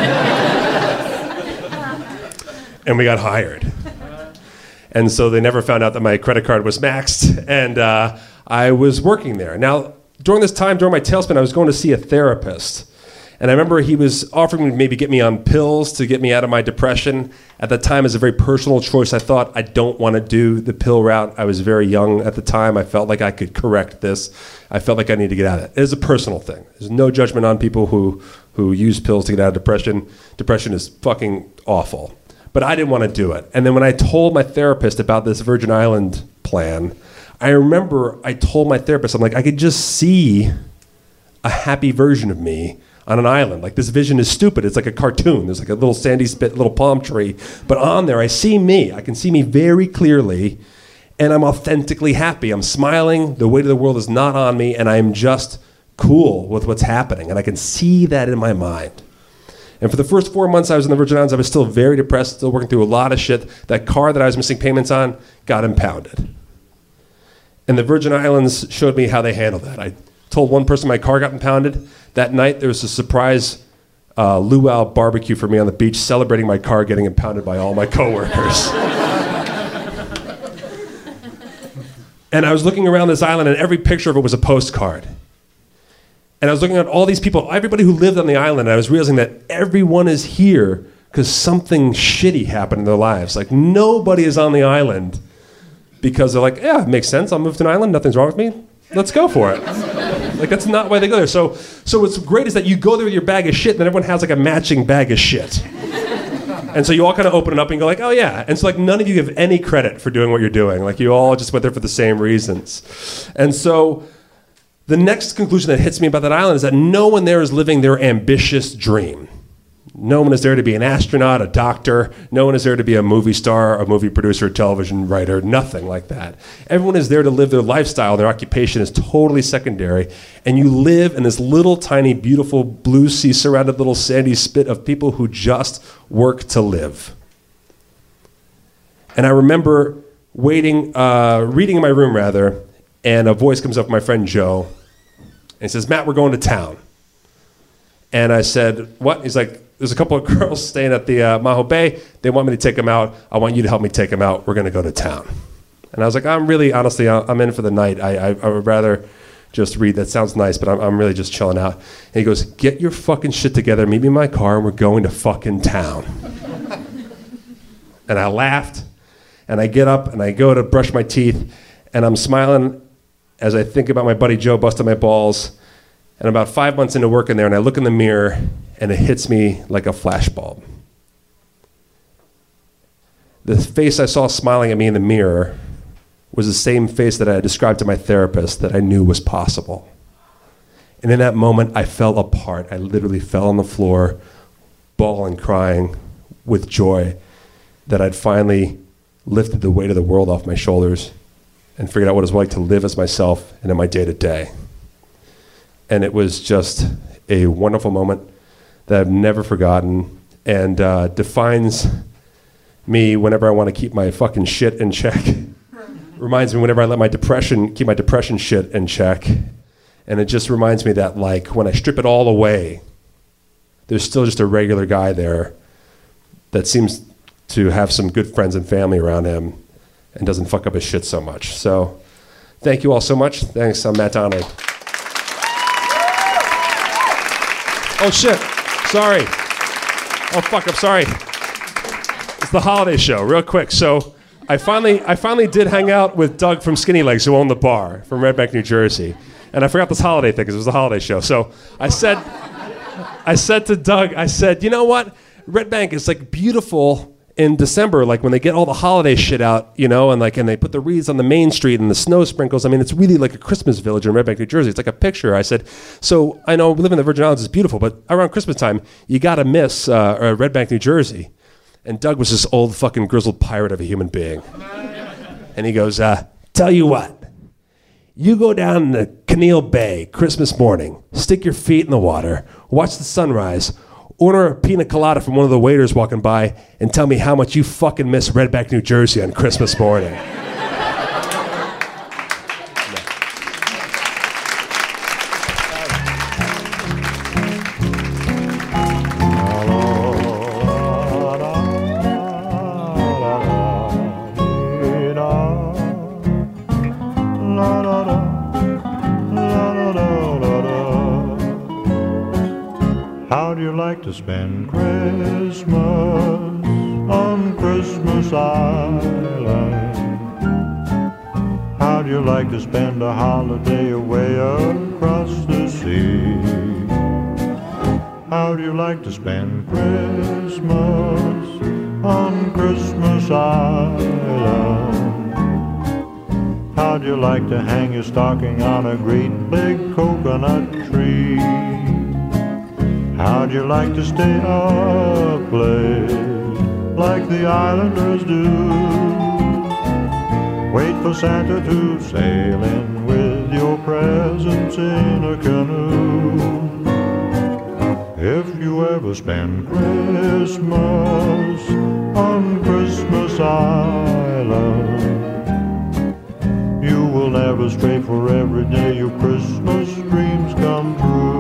And we got hired. And so they never found out that my credit card was maxed, and I was working there. Now, during this time, during my tailspin, I was going to see a therapist. And I remember he was offering to maybe get me on pills to get me out of my depression. At the time, as a very personal choice, I thought, I don't want to do the pill route. I was very young at the time. I felt like I could correct this. I felt like I needed to get out of it. It is a personal thing. There's no judgment on people who use pills to get out of depression. Depression is fucking awful. But I didn't want to do it. And then when I told my therapist about this Virgin Island plan, I remember I told my therapist, I'm like, I could just see a happy version of me on an island. Like, this vision is stupid. It's like a cartoon. There's like a little sandy spit, little palm tree. But on there, I see me. I can see me very clearly, and I'm authentically happy. I'm smiling. The weight of the world is not on me, and I'm just cool with what's happening. And I can see that in my mind. And for the first 4 months I was in the Virgin Islands, I was still very depressed, still working through a lot of shit. That car that I was missing payments on got impounded. And the Virgin Islands showed me how they handled that. I told one person my car got impounded. That night, there was a surprise luau barbecue for me on the beach, celebrating my car getting impounded by all my coworkers. And I was looking around this island, and every picture of it was a postcard. And I was looking at all these people, everybody who lived on the island, and I was realizing that everyone is here because something shitty happened in their lives. Like, nobody is on the island because they're like, yeah, it makes sense. I'll move to an island. Nothing's wrong with me. Let's go for it. Like, that's not why they go there. So what's great is that you go there with your bag of shit, and then everyone has like a matching bag of shit. And so you all kind of open it up and go like, oh yeah. And so like none of you give any credit for doing what you're doing. Like you all just went there for the same reasons. And so the next conclusion that hits me about that island is that no one there is living their ambitious dream. No one is there to be an astronaut, a doctor. No one is there to be a movie star, a movie producer, a television writer, nothing like that. Everyone is there to live their lifestyle. Their occupation is totally secondary. And you live in this little, tiny, beautiful, blue sea surrounded little sandy spit of people who just work to live. And I remember reading in my room, and a voice comes up, my friend Joe, and he says, Matt, we're going to town. And I said, what? He's like, there's a couple of girls staying at the Maho Bay. They want me to take them out. I want you to help me take them out. We're going to go to town. And I was like, I'm in for the night. I would rather just read. That sounds nice, but I'm really just chilling out. And he goes, get your fucking shit together. Meet me in my car, and we're going to fucking town. And I laughed, and I get up, and I go to brush my teeth, and I'm smiling as I think about my buddy Joe busting my balls. And about 5 months into working there, and I look in the mirror, and it hits me like a flashbulb. The face I saw smiling at me in the mirror was the same face that I had described to my therapist that I knew was possible. And in that moment, I fell apart. I literally fell on the floor, bawling, crying with joy that I'd finally lifted the weight of the world off my shoulders and figured out what it was like to live as myself and in my day-to-day. And it was just a wonderful moment that I've never forgotten and defines me whenever I want to keep my fucking shit in check. Reminds me whenever I let keep my depression shit in check. And it just reminds me that like when I strip it all away, there's still just a regular guy there that seems to have some good friends and family around him and doesn't fuck up his shit so much. So thank you all so much. Thanks, I'm Matt Donnelly. Oh shit, sorry. Oh fuck, I'm sorry. It's the holiday show, real quick. So I finally did hang out with Doug from Skinny Legs, who owned the bar from Red Bank, New Jersey. And I forgot this holiday thing because it was a holiday show. So I said to Doug, you know what? Red Bank is like beautiful in December, like when they get all the holiday shit out, you know, and they put the wreaths on the main street and the snow sprinkles. I mean, it's really like a Christmas village in Red Bank, New Jersey. It's like a picture. I said, so I know we live in the Virgin Islands, it's beautiful, but around Christmas time, you gotta miss Red Bank, New Jersey. And Doug was this old fucking grizzled pirate of a human being. And he goes, tell you what, you go down to Keneal Bay Christmas morning, stick your feet in the water, watch the sunrise, order a pina colada from one of the waiters walking by, and tell me how much you fucking miss Red Bank, New Jersey on Christmas morning. How do you like to spend Christmas on Christmas Island? How do you like to spend a holiday away across the sea? How do you like to spend Christmas on Christmas Island? How do you like to hang your stocking on a great big coconut tree? How'd you like to stay up late like the islanders do? Wait for Santa to sail in with your presents in a canoe. If you ever spend Christmas on Christmas Island, you will never stray, for every day your Christmas dreams come true.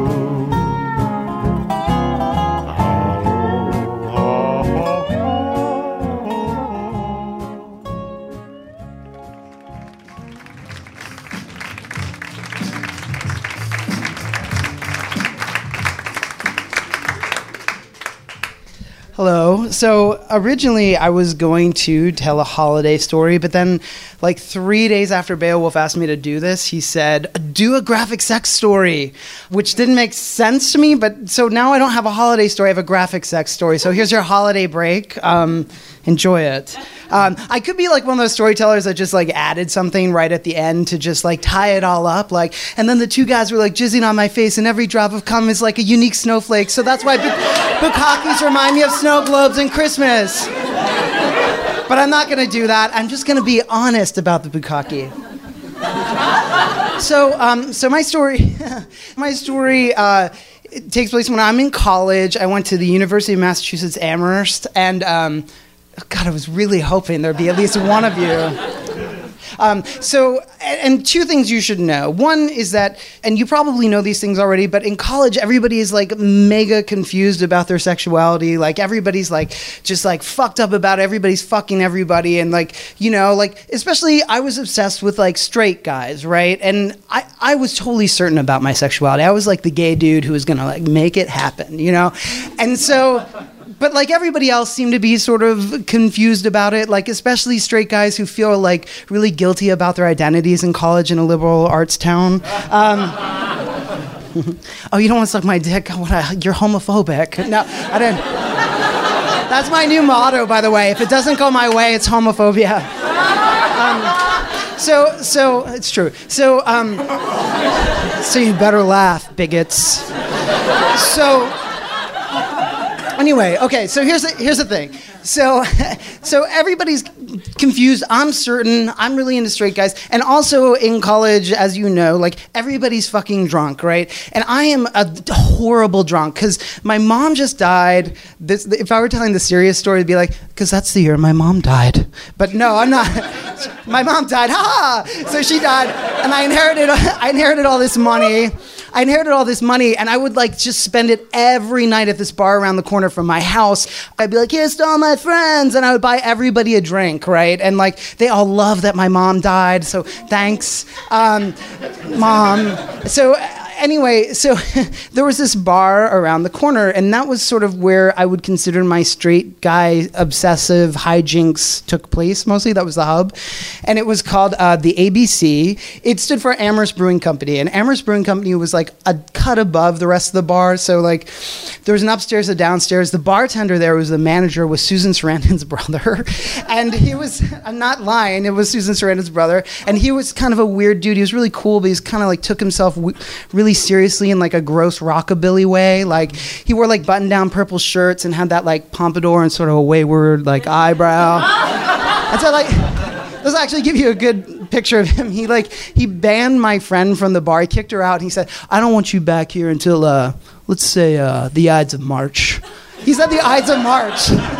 Hello. So originally I was going to tell a holiday story, but then like 3 days after Beowulf asked me to do this, he said, do a graphic sex story, which didn't make sense to me. But so now I don't have a holiday story, I have a graphic sex story. So here's your holiday break. Enjoy it. I could be like one of those storytellers that just like added something right at the end to just like tie it all up. Like, and then the two guys were like jizzing on my face and every drop of cum is like a unique snowflake. So that's why bukakis remind me of snow globes and Christmas. But I'm not going to do that. I'm just going to be honest about the bukkake. So my story, it takes place when I'm in college. I went to the University of Massachusetts Amherst, and God, I was really hoping there'd be at least one of you. And two things you should know. One is that, and you probably know these things already, but in college, everybody is like mega confused about their sexuality. Like everybody's like, just like fucked up about it. Everybody's fucking everybody. And like, you know, like, especially I was obsessed with like straight guys, right? And I was totally certain about my sexuality. I was like the gay dude who was gonna like make it happen, you know? And so... But like everybody else seemed to be sort of confused about it, like especially straight guys who feel like really guilty about their identities in college in a liberal arts town. Oh, you don't want to suck my dick? You're homophobic. No, I didn't. That's my new motto, by the way. If it doesn't go my way, it's homophobia. So it's true. So you better laugh, bigots. Anyway, okay, so here's the thing. So everybody's confused. I'm certain. I'm really into straight guys. And also in college, as you know, like everybody's fucking drunk, right? And I am a horrible drunk because my mom just died. If I were telling the serious story, it'd be like, because that's the year my mom died. But no, I'm not. My mom died. Ha! So she died, and I inherited all this money. And I would like just spend it every night at this bar around the corner from my house. I'd be like, here's to all my friends, and I would buy everybody a drink, right? And like they all love that my mom died, so thanks, Mom. So anyway, so there was this bar around the corner, and that was sort of where I would consider my straight guy obsessive hijinks took place. Mostly that was the hub, and it was called the ABC. It stood for Amherst Brewing Company, and Amherst Brewing Company was like a cut above the rest of the bar. So like there was an upstairs, a downstairs. The bartender there was the manager, was Susan Sarandon's brother, and he was, I'm not lying, it was Susan Sarandon's brother, and he was kind of a weird dude. He was really cool, but he's kind of like took himself really seriously in like a gross rockabilly way. Like he wore like button-down purple shirts and had that like pompadour and sort of a wayward like eyebrow. And so like, let's actually give you a good picture of him. He banned my friend from the bar. He kicked her out and he said, I don't want you back here until let's say the Ides of March. He said the Ides of March.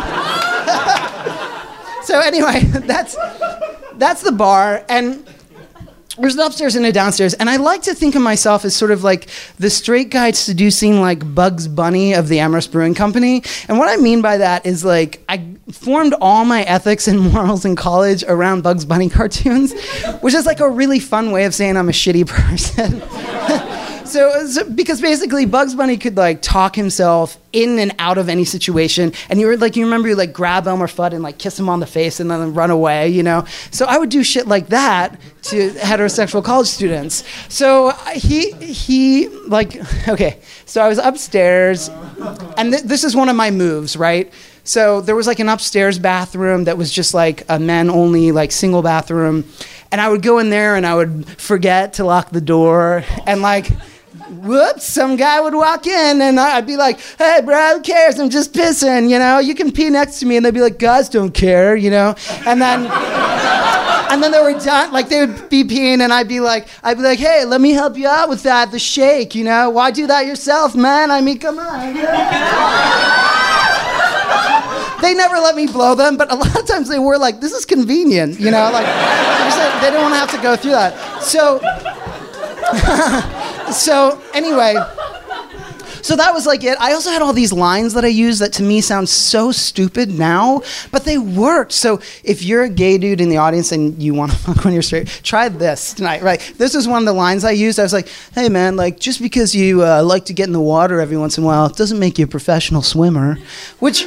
So anyway, that's the bar, and there's an upstairs and a downstairs, and I like to think of myself as sort of like the straight guy seducing like Bugs Bunny of the Amherst Brewing Company. And what I mean by that is like I formed all my ethics and morals in college around Bugs Bunny cartoons, which is like a really fun way of saying I'm a shitty person. So because basically Bugs Bunny could like talk himself in and out of any situation, and you remember you like grab Elmer Fudd and like kiss him on the face and then run away, you know. So I would do shit like that to heterosexual college students. So he like, okay, so I was upstairs, and this is one of my moves, right? So there was like an upstairs bathroom that was just like a men only like single bathroom, and I would go in there and I would forget to lock the door, and like, whoops, some guy would walk in and I'd be like, hey bro, who cares? I'm just pissing, you know, you can pee next to me. And they'd be like, guys don't care, you know. And then they were done, like they would be peeing and I'd be like, hey, let me help you out with that, the shake, you know. Why do that yourself, man? I mean, come on. They never let me blow them, but a lot of times they were like, this is convenient, you know, like they didn't want to have to go through that. So anyway, so that was like it. I also had all these lines that I used that to me sound so stupid now, but they worked. So if you're a gay dude in the audience and you want to fuck when you're straight, try this tonight, right? This is one of the lines I used. I was like, hey man, like just because you like to get in the water every once in a while, it doesn't make you a professional swimmer. Which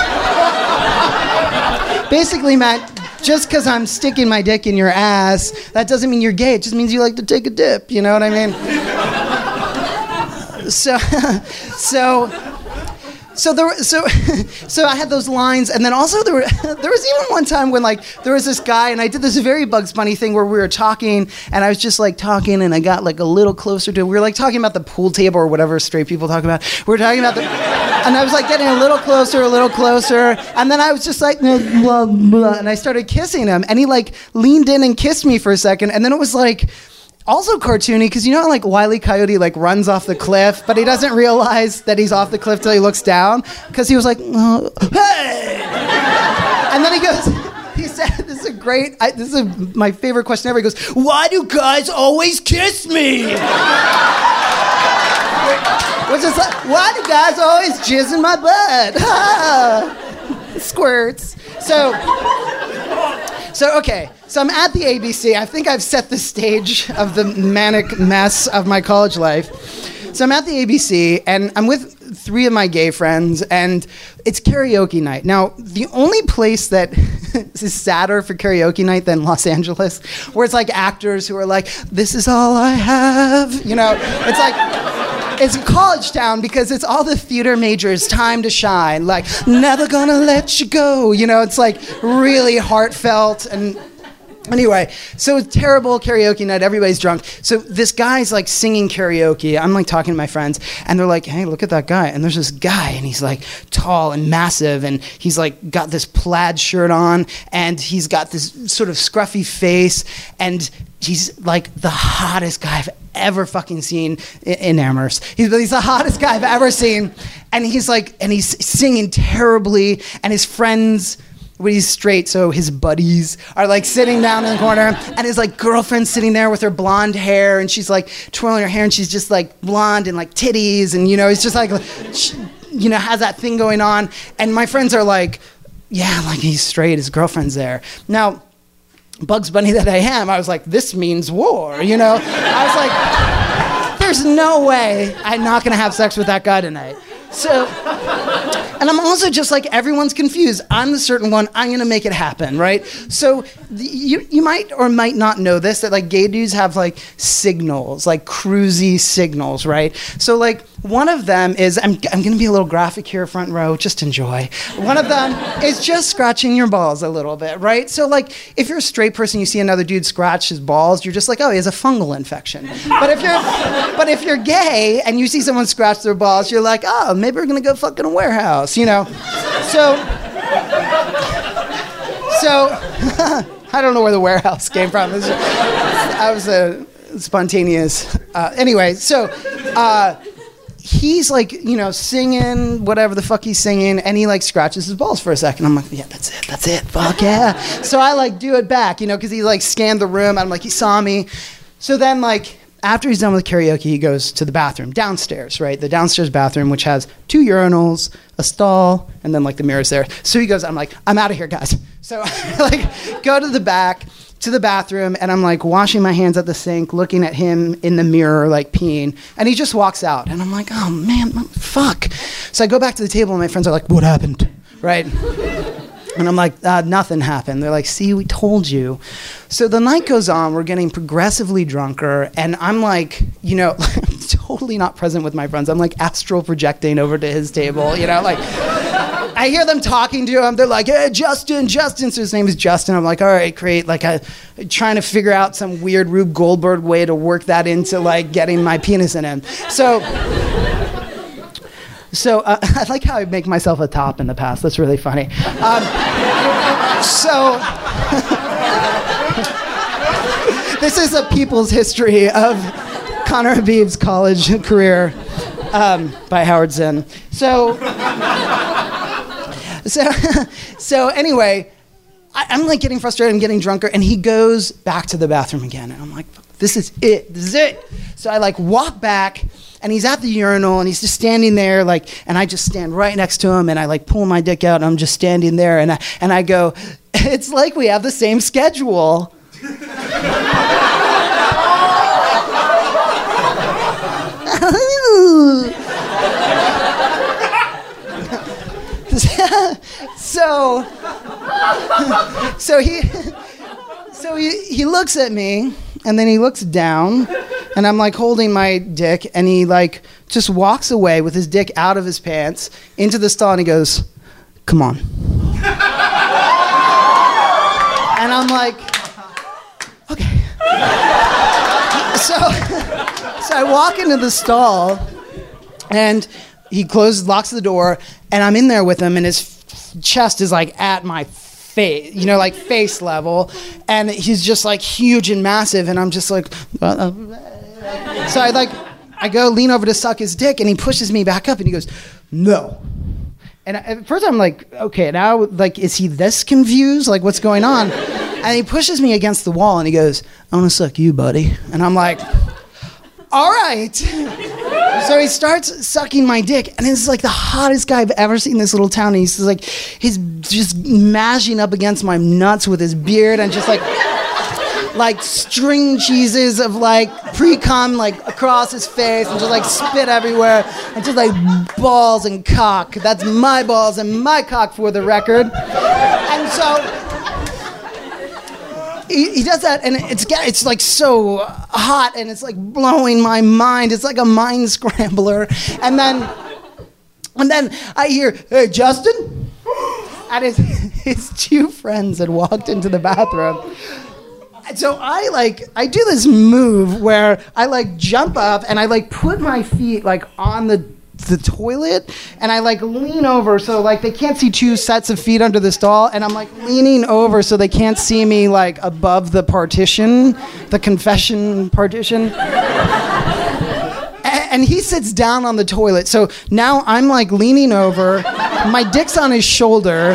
basically meant just because I'm sticking my dick in your ass, that doesn't mean you're gay. It just means you like to take a dip. You know what I mean? So I had those lines, and then also there was even one time when like there was this guy, and I did this very Bugs Bunny thing where we were talking, and I was just like talking, and I got like a little closer to. We were like talking about the pool table or whatever straight people talk about. We were talking about and I was like getting a little closer, and then I was just like, blah, blah, and I started kissing him, and he like leaned in and kissed me for a second, and then it was like. Also cartoony, because you know how like Wile E. Coyote like runs off the cliff, but he doesn't realize that he's off the cliff till he looks down, because he was like, oh, hey! And then he said, this is my favorite question ever. He goes, why do guys always kiss me? Which is like, why do guys always jizz in my butt? Squirts. So okay. So I'm at the ABC. I think I've set the stage of the manic mess of my college life. So I'm at the ABC, and I'm with 3 of my gay friends, and it's karaoke night. Now, the only place that is sadder for karaoke night than Los Angeles, where it's like actors who are like, this is all I have. You know, it's like... It's a college town because it's all the theater majors' time to shine. Like, never gonna let you go. You know, it's like really heartfelt. And anyway, so it's terrible karaoke night. Everybody's drunk. So this guy's like singing karaoke. I'm like talking to my friends, and they're like, hey, look at that guy. And there's this guy, and he's like tall and massive, and he's like got this plaid shirt on, and he's got this sort of scruffy face, and he's like the hottest guy I've ever fucking seen in Amherst. He's the hottest guy I've ever seen. And he's singing terribly. And his friends, well, he's straight, so his buddies are like sitting down in the corner. And his like girlfriend's sitting there with her blonde hair. And she's like twirling her hair, and she's just like blonde and like titties. And, you know, it's just like, you know, has that thing going on. And my friends are like, yeah, like he's straight. His girlfriend's there. Now, Bugs Bunny that I am, I was like, this means war, you know? I was like, there's no way I'm not gonna have sex with that guy tonight. So, and I'm also just like, everyone's confused. I'm the certain one, I'm gonna make it happen, right? So you might or might not know this, that like gay dudes have like signals, like cruisy signals, right? So like one of them is, I'm gonna be a little graphic here, front row, just enjoy. One of them is just scratching your balls a little bit, right? So like, if you're a straight person, you see another dude scratch his balls, you're just like, oh, he has a fungal infection. But if you're gay and you see someone scratch their balls, you're like, oh, maybe we're gonna go fuck in a warehouse, you know? So I don't know where the warehouse came from. I was a spontaneous. Anyway, so he's like, you know, singing whatever the fuck he's singing, and he like scratches his balls for a second. I'm like, yeah, that's it, fuck yeah. So I like do it back, you know, because he like scanned the room. I'm like, he saw me. So then like, after he's done with karaoke, he goes to the bathroom downstairs, right? The downstairs bathroom, which has 2 urinals, a stall, and then like the mirrors there. So he goes, I'm like, I'm out of here, guys. So I like go to the back, to the bathroom, and I'm like washing my hands at the sink, looking at him in the mirror, like peeing. And he just walks out. And I'm like, oh man, fuck. So I go back to the table, and my friends are like, what happened? Right? And I'm like, nothing happened. They're like, see, we told you. So the night goes on, we're getting progressively drunker, and I'm like, you know, totally not present with my friends. I'm like astral projecting over to his table, you know, like, I hear them talking to him. They're like, hey, Justin. So his name is Justin. I'm like, all right, great. Like, trying to figure out some weird Rube Goldberg way to work that into, like, getting my penis in him. So I like how I make myself a top in the past. That's really funny. This is a people's history of Connor Habib's college career by Howard Zinn. So anyway, I'm like getting frustrated. I'm getting drunker, and he goes back to the bathroom again, and I'm like, This is it. This is it. So I like walk back, and he's at the urinal, and he's just standing there, like, and I just stand right next to him, and I like pull my dick out, and I'm just standing there, and I go, it's like we have the same schedule. So he looks at me, and then he looks down, and I'm like holding my dick, and he like just walks away with his dick out of his pants into the stall, and he goes, "Come on." And I'm like, okay. So I walk into the stall, and he locks the door, and I'm in there with him, and his chest is like at my face, you know, like face level, and he's just like huge and massive, and I'm just like, so I go lean over to suck his dick, and he pushes me back up, and he goes, "No." And at first I'm like, okay, now, like, is he this confused? Like, what's going on? And he pushes me against the wall, and he goes, "I want to suck you, buddy." And I'm like, all right. So he starts sucking my dick, and it's like the hottest guy I've ever seen in this little town. And he's just mashing up against my nuts with his beard, and just like string cheeses of like pre-cum like across his face, and just like spit everywhere, and just like balls and cock. That's my balls and my cock, for the record. And so he does that, and it's like so hot, and it's like blowing my mind. It's like a mind scrambler. And then I hear, "Hey, Justin," and his two friends had walked into the bathroom. So I do this move where I like jump up, and I like put my feet like on the toilet, and I like lean over so like they can't see two sets of feet under the stall, and I'm like leaning over so they can't see me like above the partition, the confession partition. And he sits down on the toilet, so now I'm like leaning over, my dick's on his shoulder,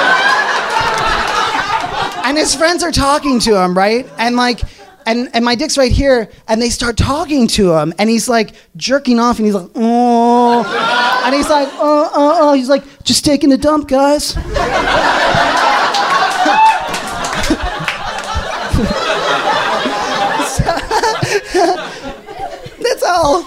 and his friends are talking to him, right? And like and my dick's right here, and they start talking to him, and he's like jerking off, and he's like, "Oh," and he's like, "Oh," he's like, "Just taking a dump, guys." That's all.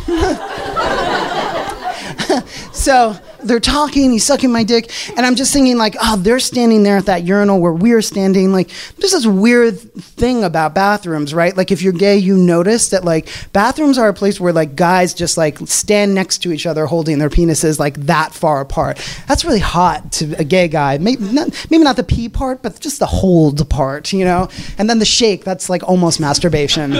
So they're talking, he's sucking my dick, and I'm just thinking like, oh, they're standing there at that urinal where we're standing. Like, there's this weird thing about bathrooms, right? Like, if you're gay, you notice that like bathrooms are a place where like guys just like stand next to each other holding their penises like that far apart. That's really hot to a gay guy. Maybe not the pee part, but just the hold part, you know? And then the shake, that's like almost masturbation.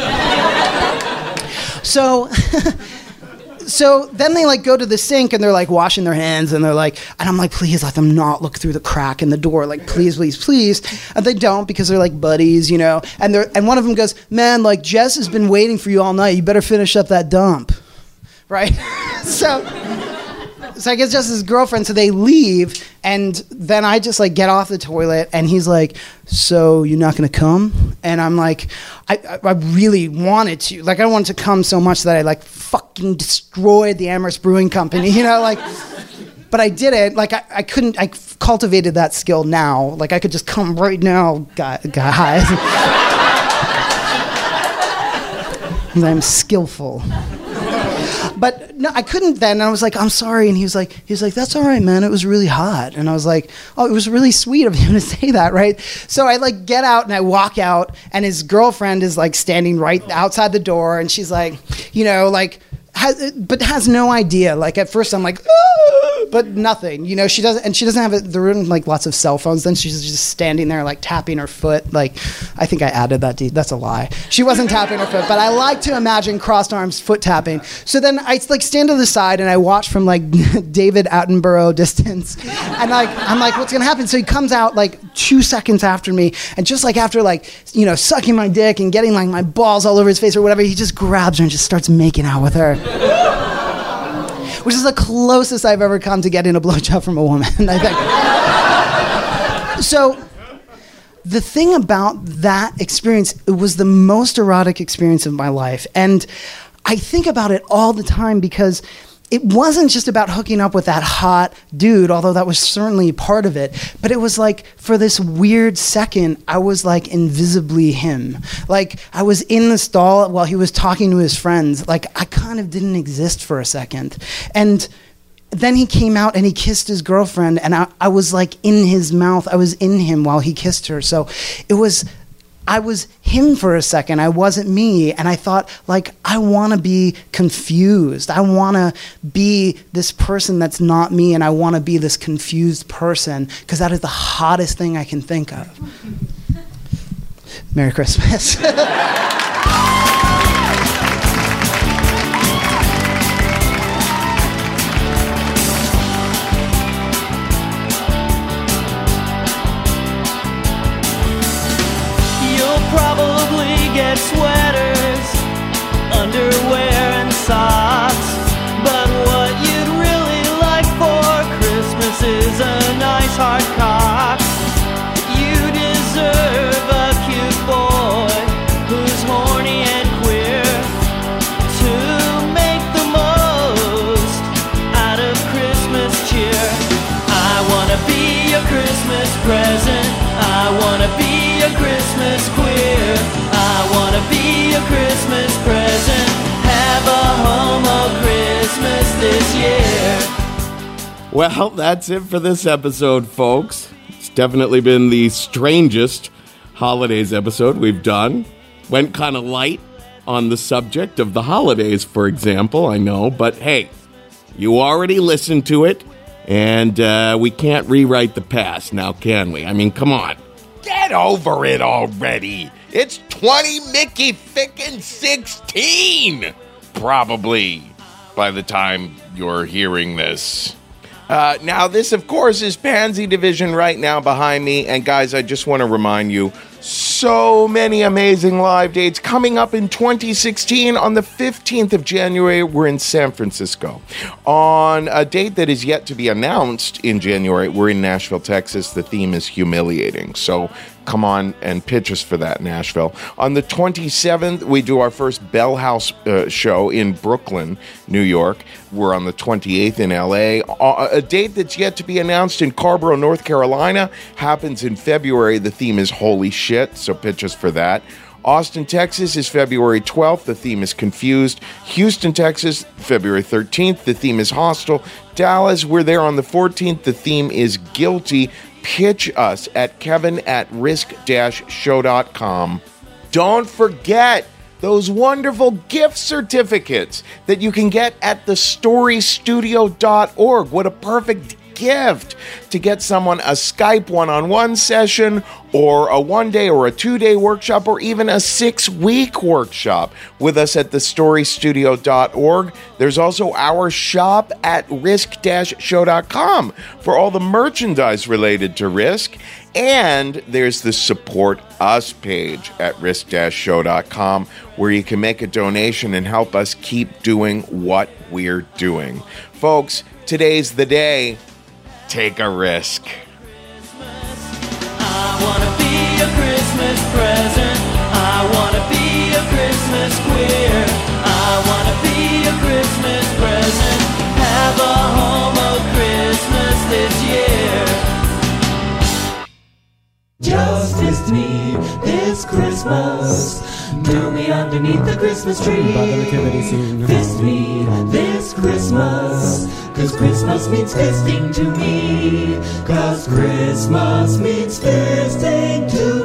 So then they like go to the sink, and they're like washing their hands, and they're like, and I'm like, please let them not look through the crack in the door, like please, please, please. And they don't, because they're like buddies, you know. And one of them goes, "Man, like Jess has been waiting for you all night. You better finish up that dump," right? So I guess just his girlfriend, so they leave, and then I just like get off the toilet, and he's like, "So you're not gonna come?" And I'm like, I really wanted to, like I wanted to come so much that I like fucking destroyed the Amherst Brewing Company, you know, like, but I didn't, like I couldn't, I cultivated that skill now, like I could just come right now, guys. I'm skillful. But no, I couldn't then. And I was like, "I'm sorry." And he was like, "That's all right, man. It was really hot." And I was like, "Oh, it was really sweet of him to say that, right?" So I like get out and I walk out, and his girlfriend is like standing right outside the door, and she's like, you know, like, has no idea. Like at first I'm like, "Ah," but nothing, you know. She doesn't have there weren't like lots of cell phones. Then she's just standing there like tapping her foot. Like, I think I added that. That's a lie. She wasn't tapping her foot, but I like to imagine crossed arms foot tapping. So then I like stand to the side and I watch from like David Attenborough distance, and like I'm like, what's gonna happen? So he comes out like 2 seconds after me, and just like after like, you know, sucking my dick and getting like my balls all over his face or whatever, he just grabs her and just starts making out with her. Which is the closest I've ever come to getting a blowjob from a woman, I think. the thing about that experience, it was the most erotic experience of my life. And I think about it all the time because it wasn't just about hooking up with that hot dude, although that was certainly part of it. But it was like, for this weird second, I was like invisibly him. Like, I was in the stall while he was talking to his friends. Like, I kind of didn't exist for a second. And then he came out and he kissed his girlfriend, and I was like in his mouth. I was in him while he kissed her. So I was him for a second. I wasn't me. And I thought, like, I want to be confused. I want to be this person that's not me, and I want to be this confused person, because that is the hottest thing I can think of. Merry Christmas. Probably get sweaters, underwear and socks. But what you'd really like for Christmas is a nice hard cock. You deserve a cute boy who's horny and queer, to make the most out of Christmas cheer. I wanna be your Christmas present. I wanna be your Christmas queer. I wanna be your Christmas present. Have a homo Christmas this year. Well, that's it for this episode, folks. It's definitely been the strangest holidays episode we've done. Went kind of light on the subject of the holidays, for example, I know. But hey, you already listened to it, and we can't rewrite the past now, can we? I mean, come on. Get over it already. It's 20 Mickey Fickin' 16. Probably by the time you're hearing this. Now, this, of course, is Pansy Division right now behind me. And, guys, I just want to remind you, so many amazing live dates coming up in 2016. On the 15th of January, we're in San Francisco. On a date that is yet to be announced in January, we're in Nashville, Texas. The theme is humiliating. So come on and pitch us for that, Nashville. On the 27th, we do our first Bell House show in Brooklyn, New York. We're on the 28th in LA. A date that's yet to be announced in Carborough, North Carolina, happens in February. The theme is Holy Shit, so pitch us for that. Austin, Texas is February 12th. The theme is Confused. Houston, Texas, February 13th. The theme is Hostile. Dallas, we're there on the 14th. The theme is Guilty. Pitch us at kevin@risk-show.com. Don't forget those wonderful gift certificates that you can get at thestorystudio.org. What a perfect gift to get someone a Skype one-on-one session, or a 1-day or a 2-day workshop, or even a 6-week workshop with us at thestorystudio.org. There's also our shop at risk-show.com for all the merchandise related to Risk. And there's the Support Us page at risk-show.com, where you can make a donation and help us keep doing what we're doing. Folks, today's the day. Take a risk. I wanna be a Christmas present. I wanna be a Christmas queer. I wanna be a Christmas present. Have a homo Christmas this year. Just kiss me this Christmas. Do me underneath the Christmas tree. Fist me this Christmas. 'Cause Christmas means fisting to me. 'Cause Christmas means fisting to me.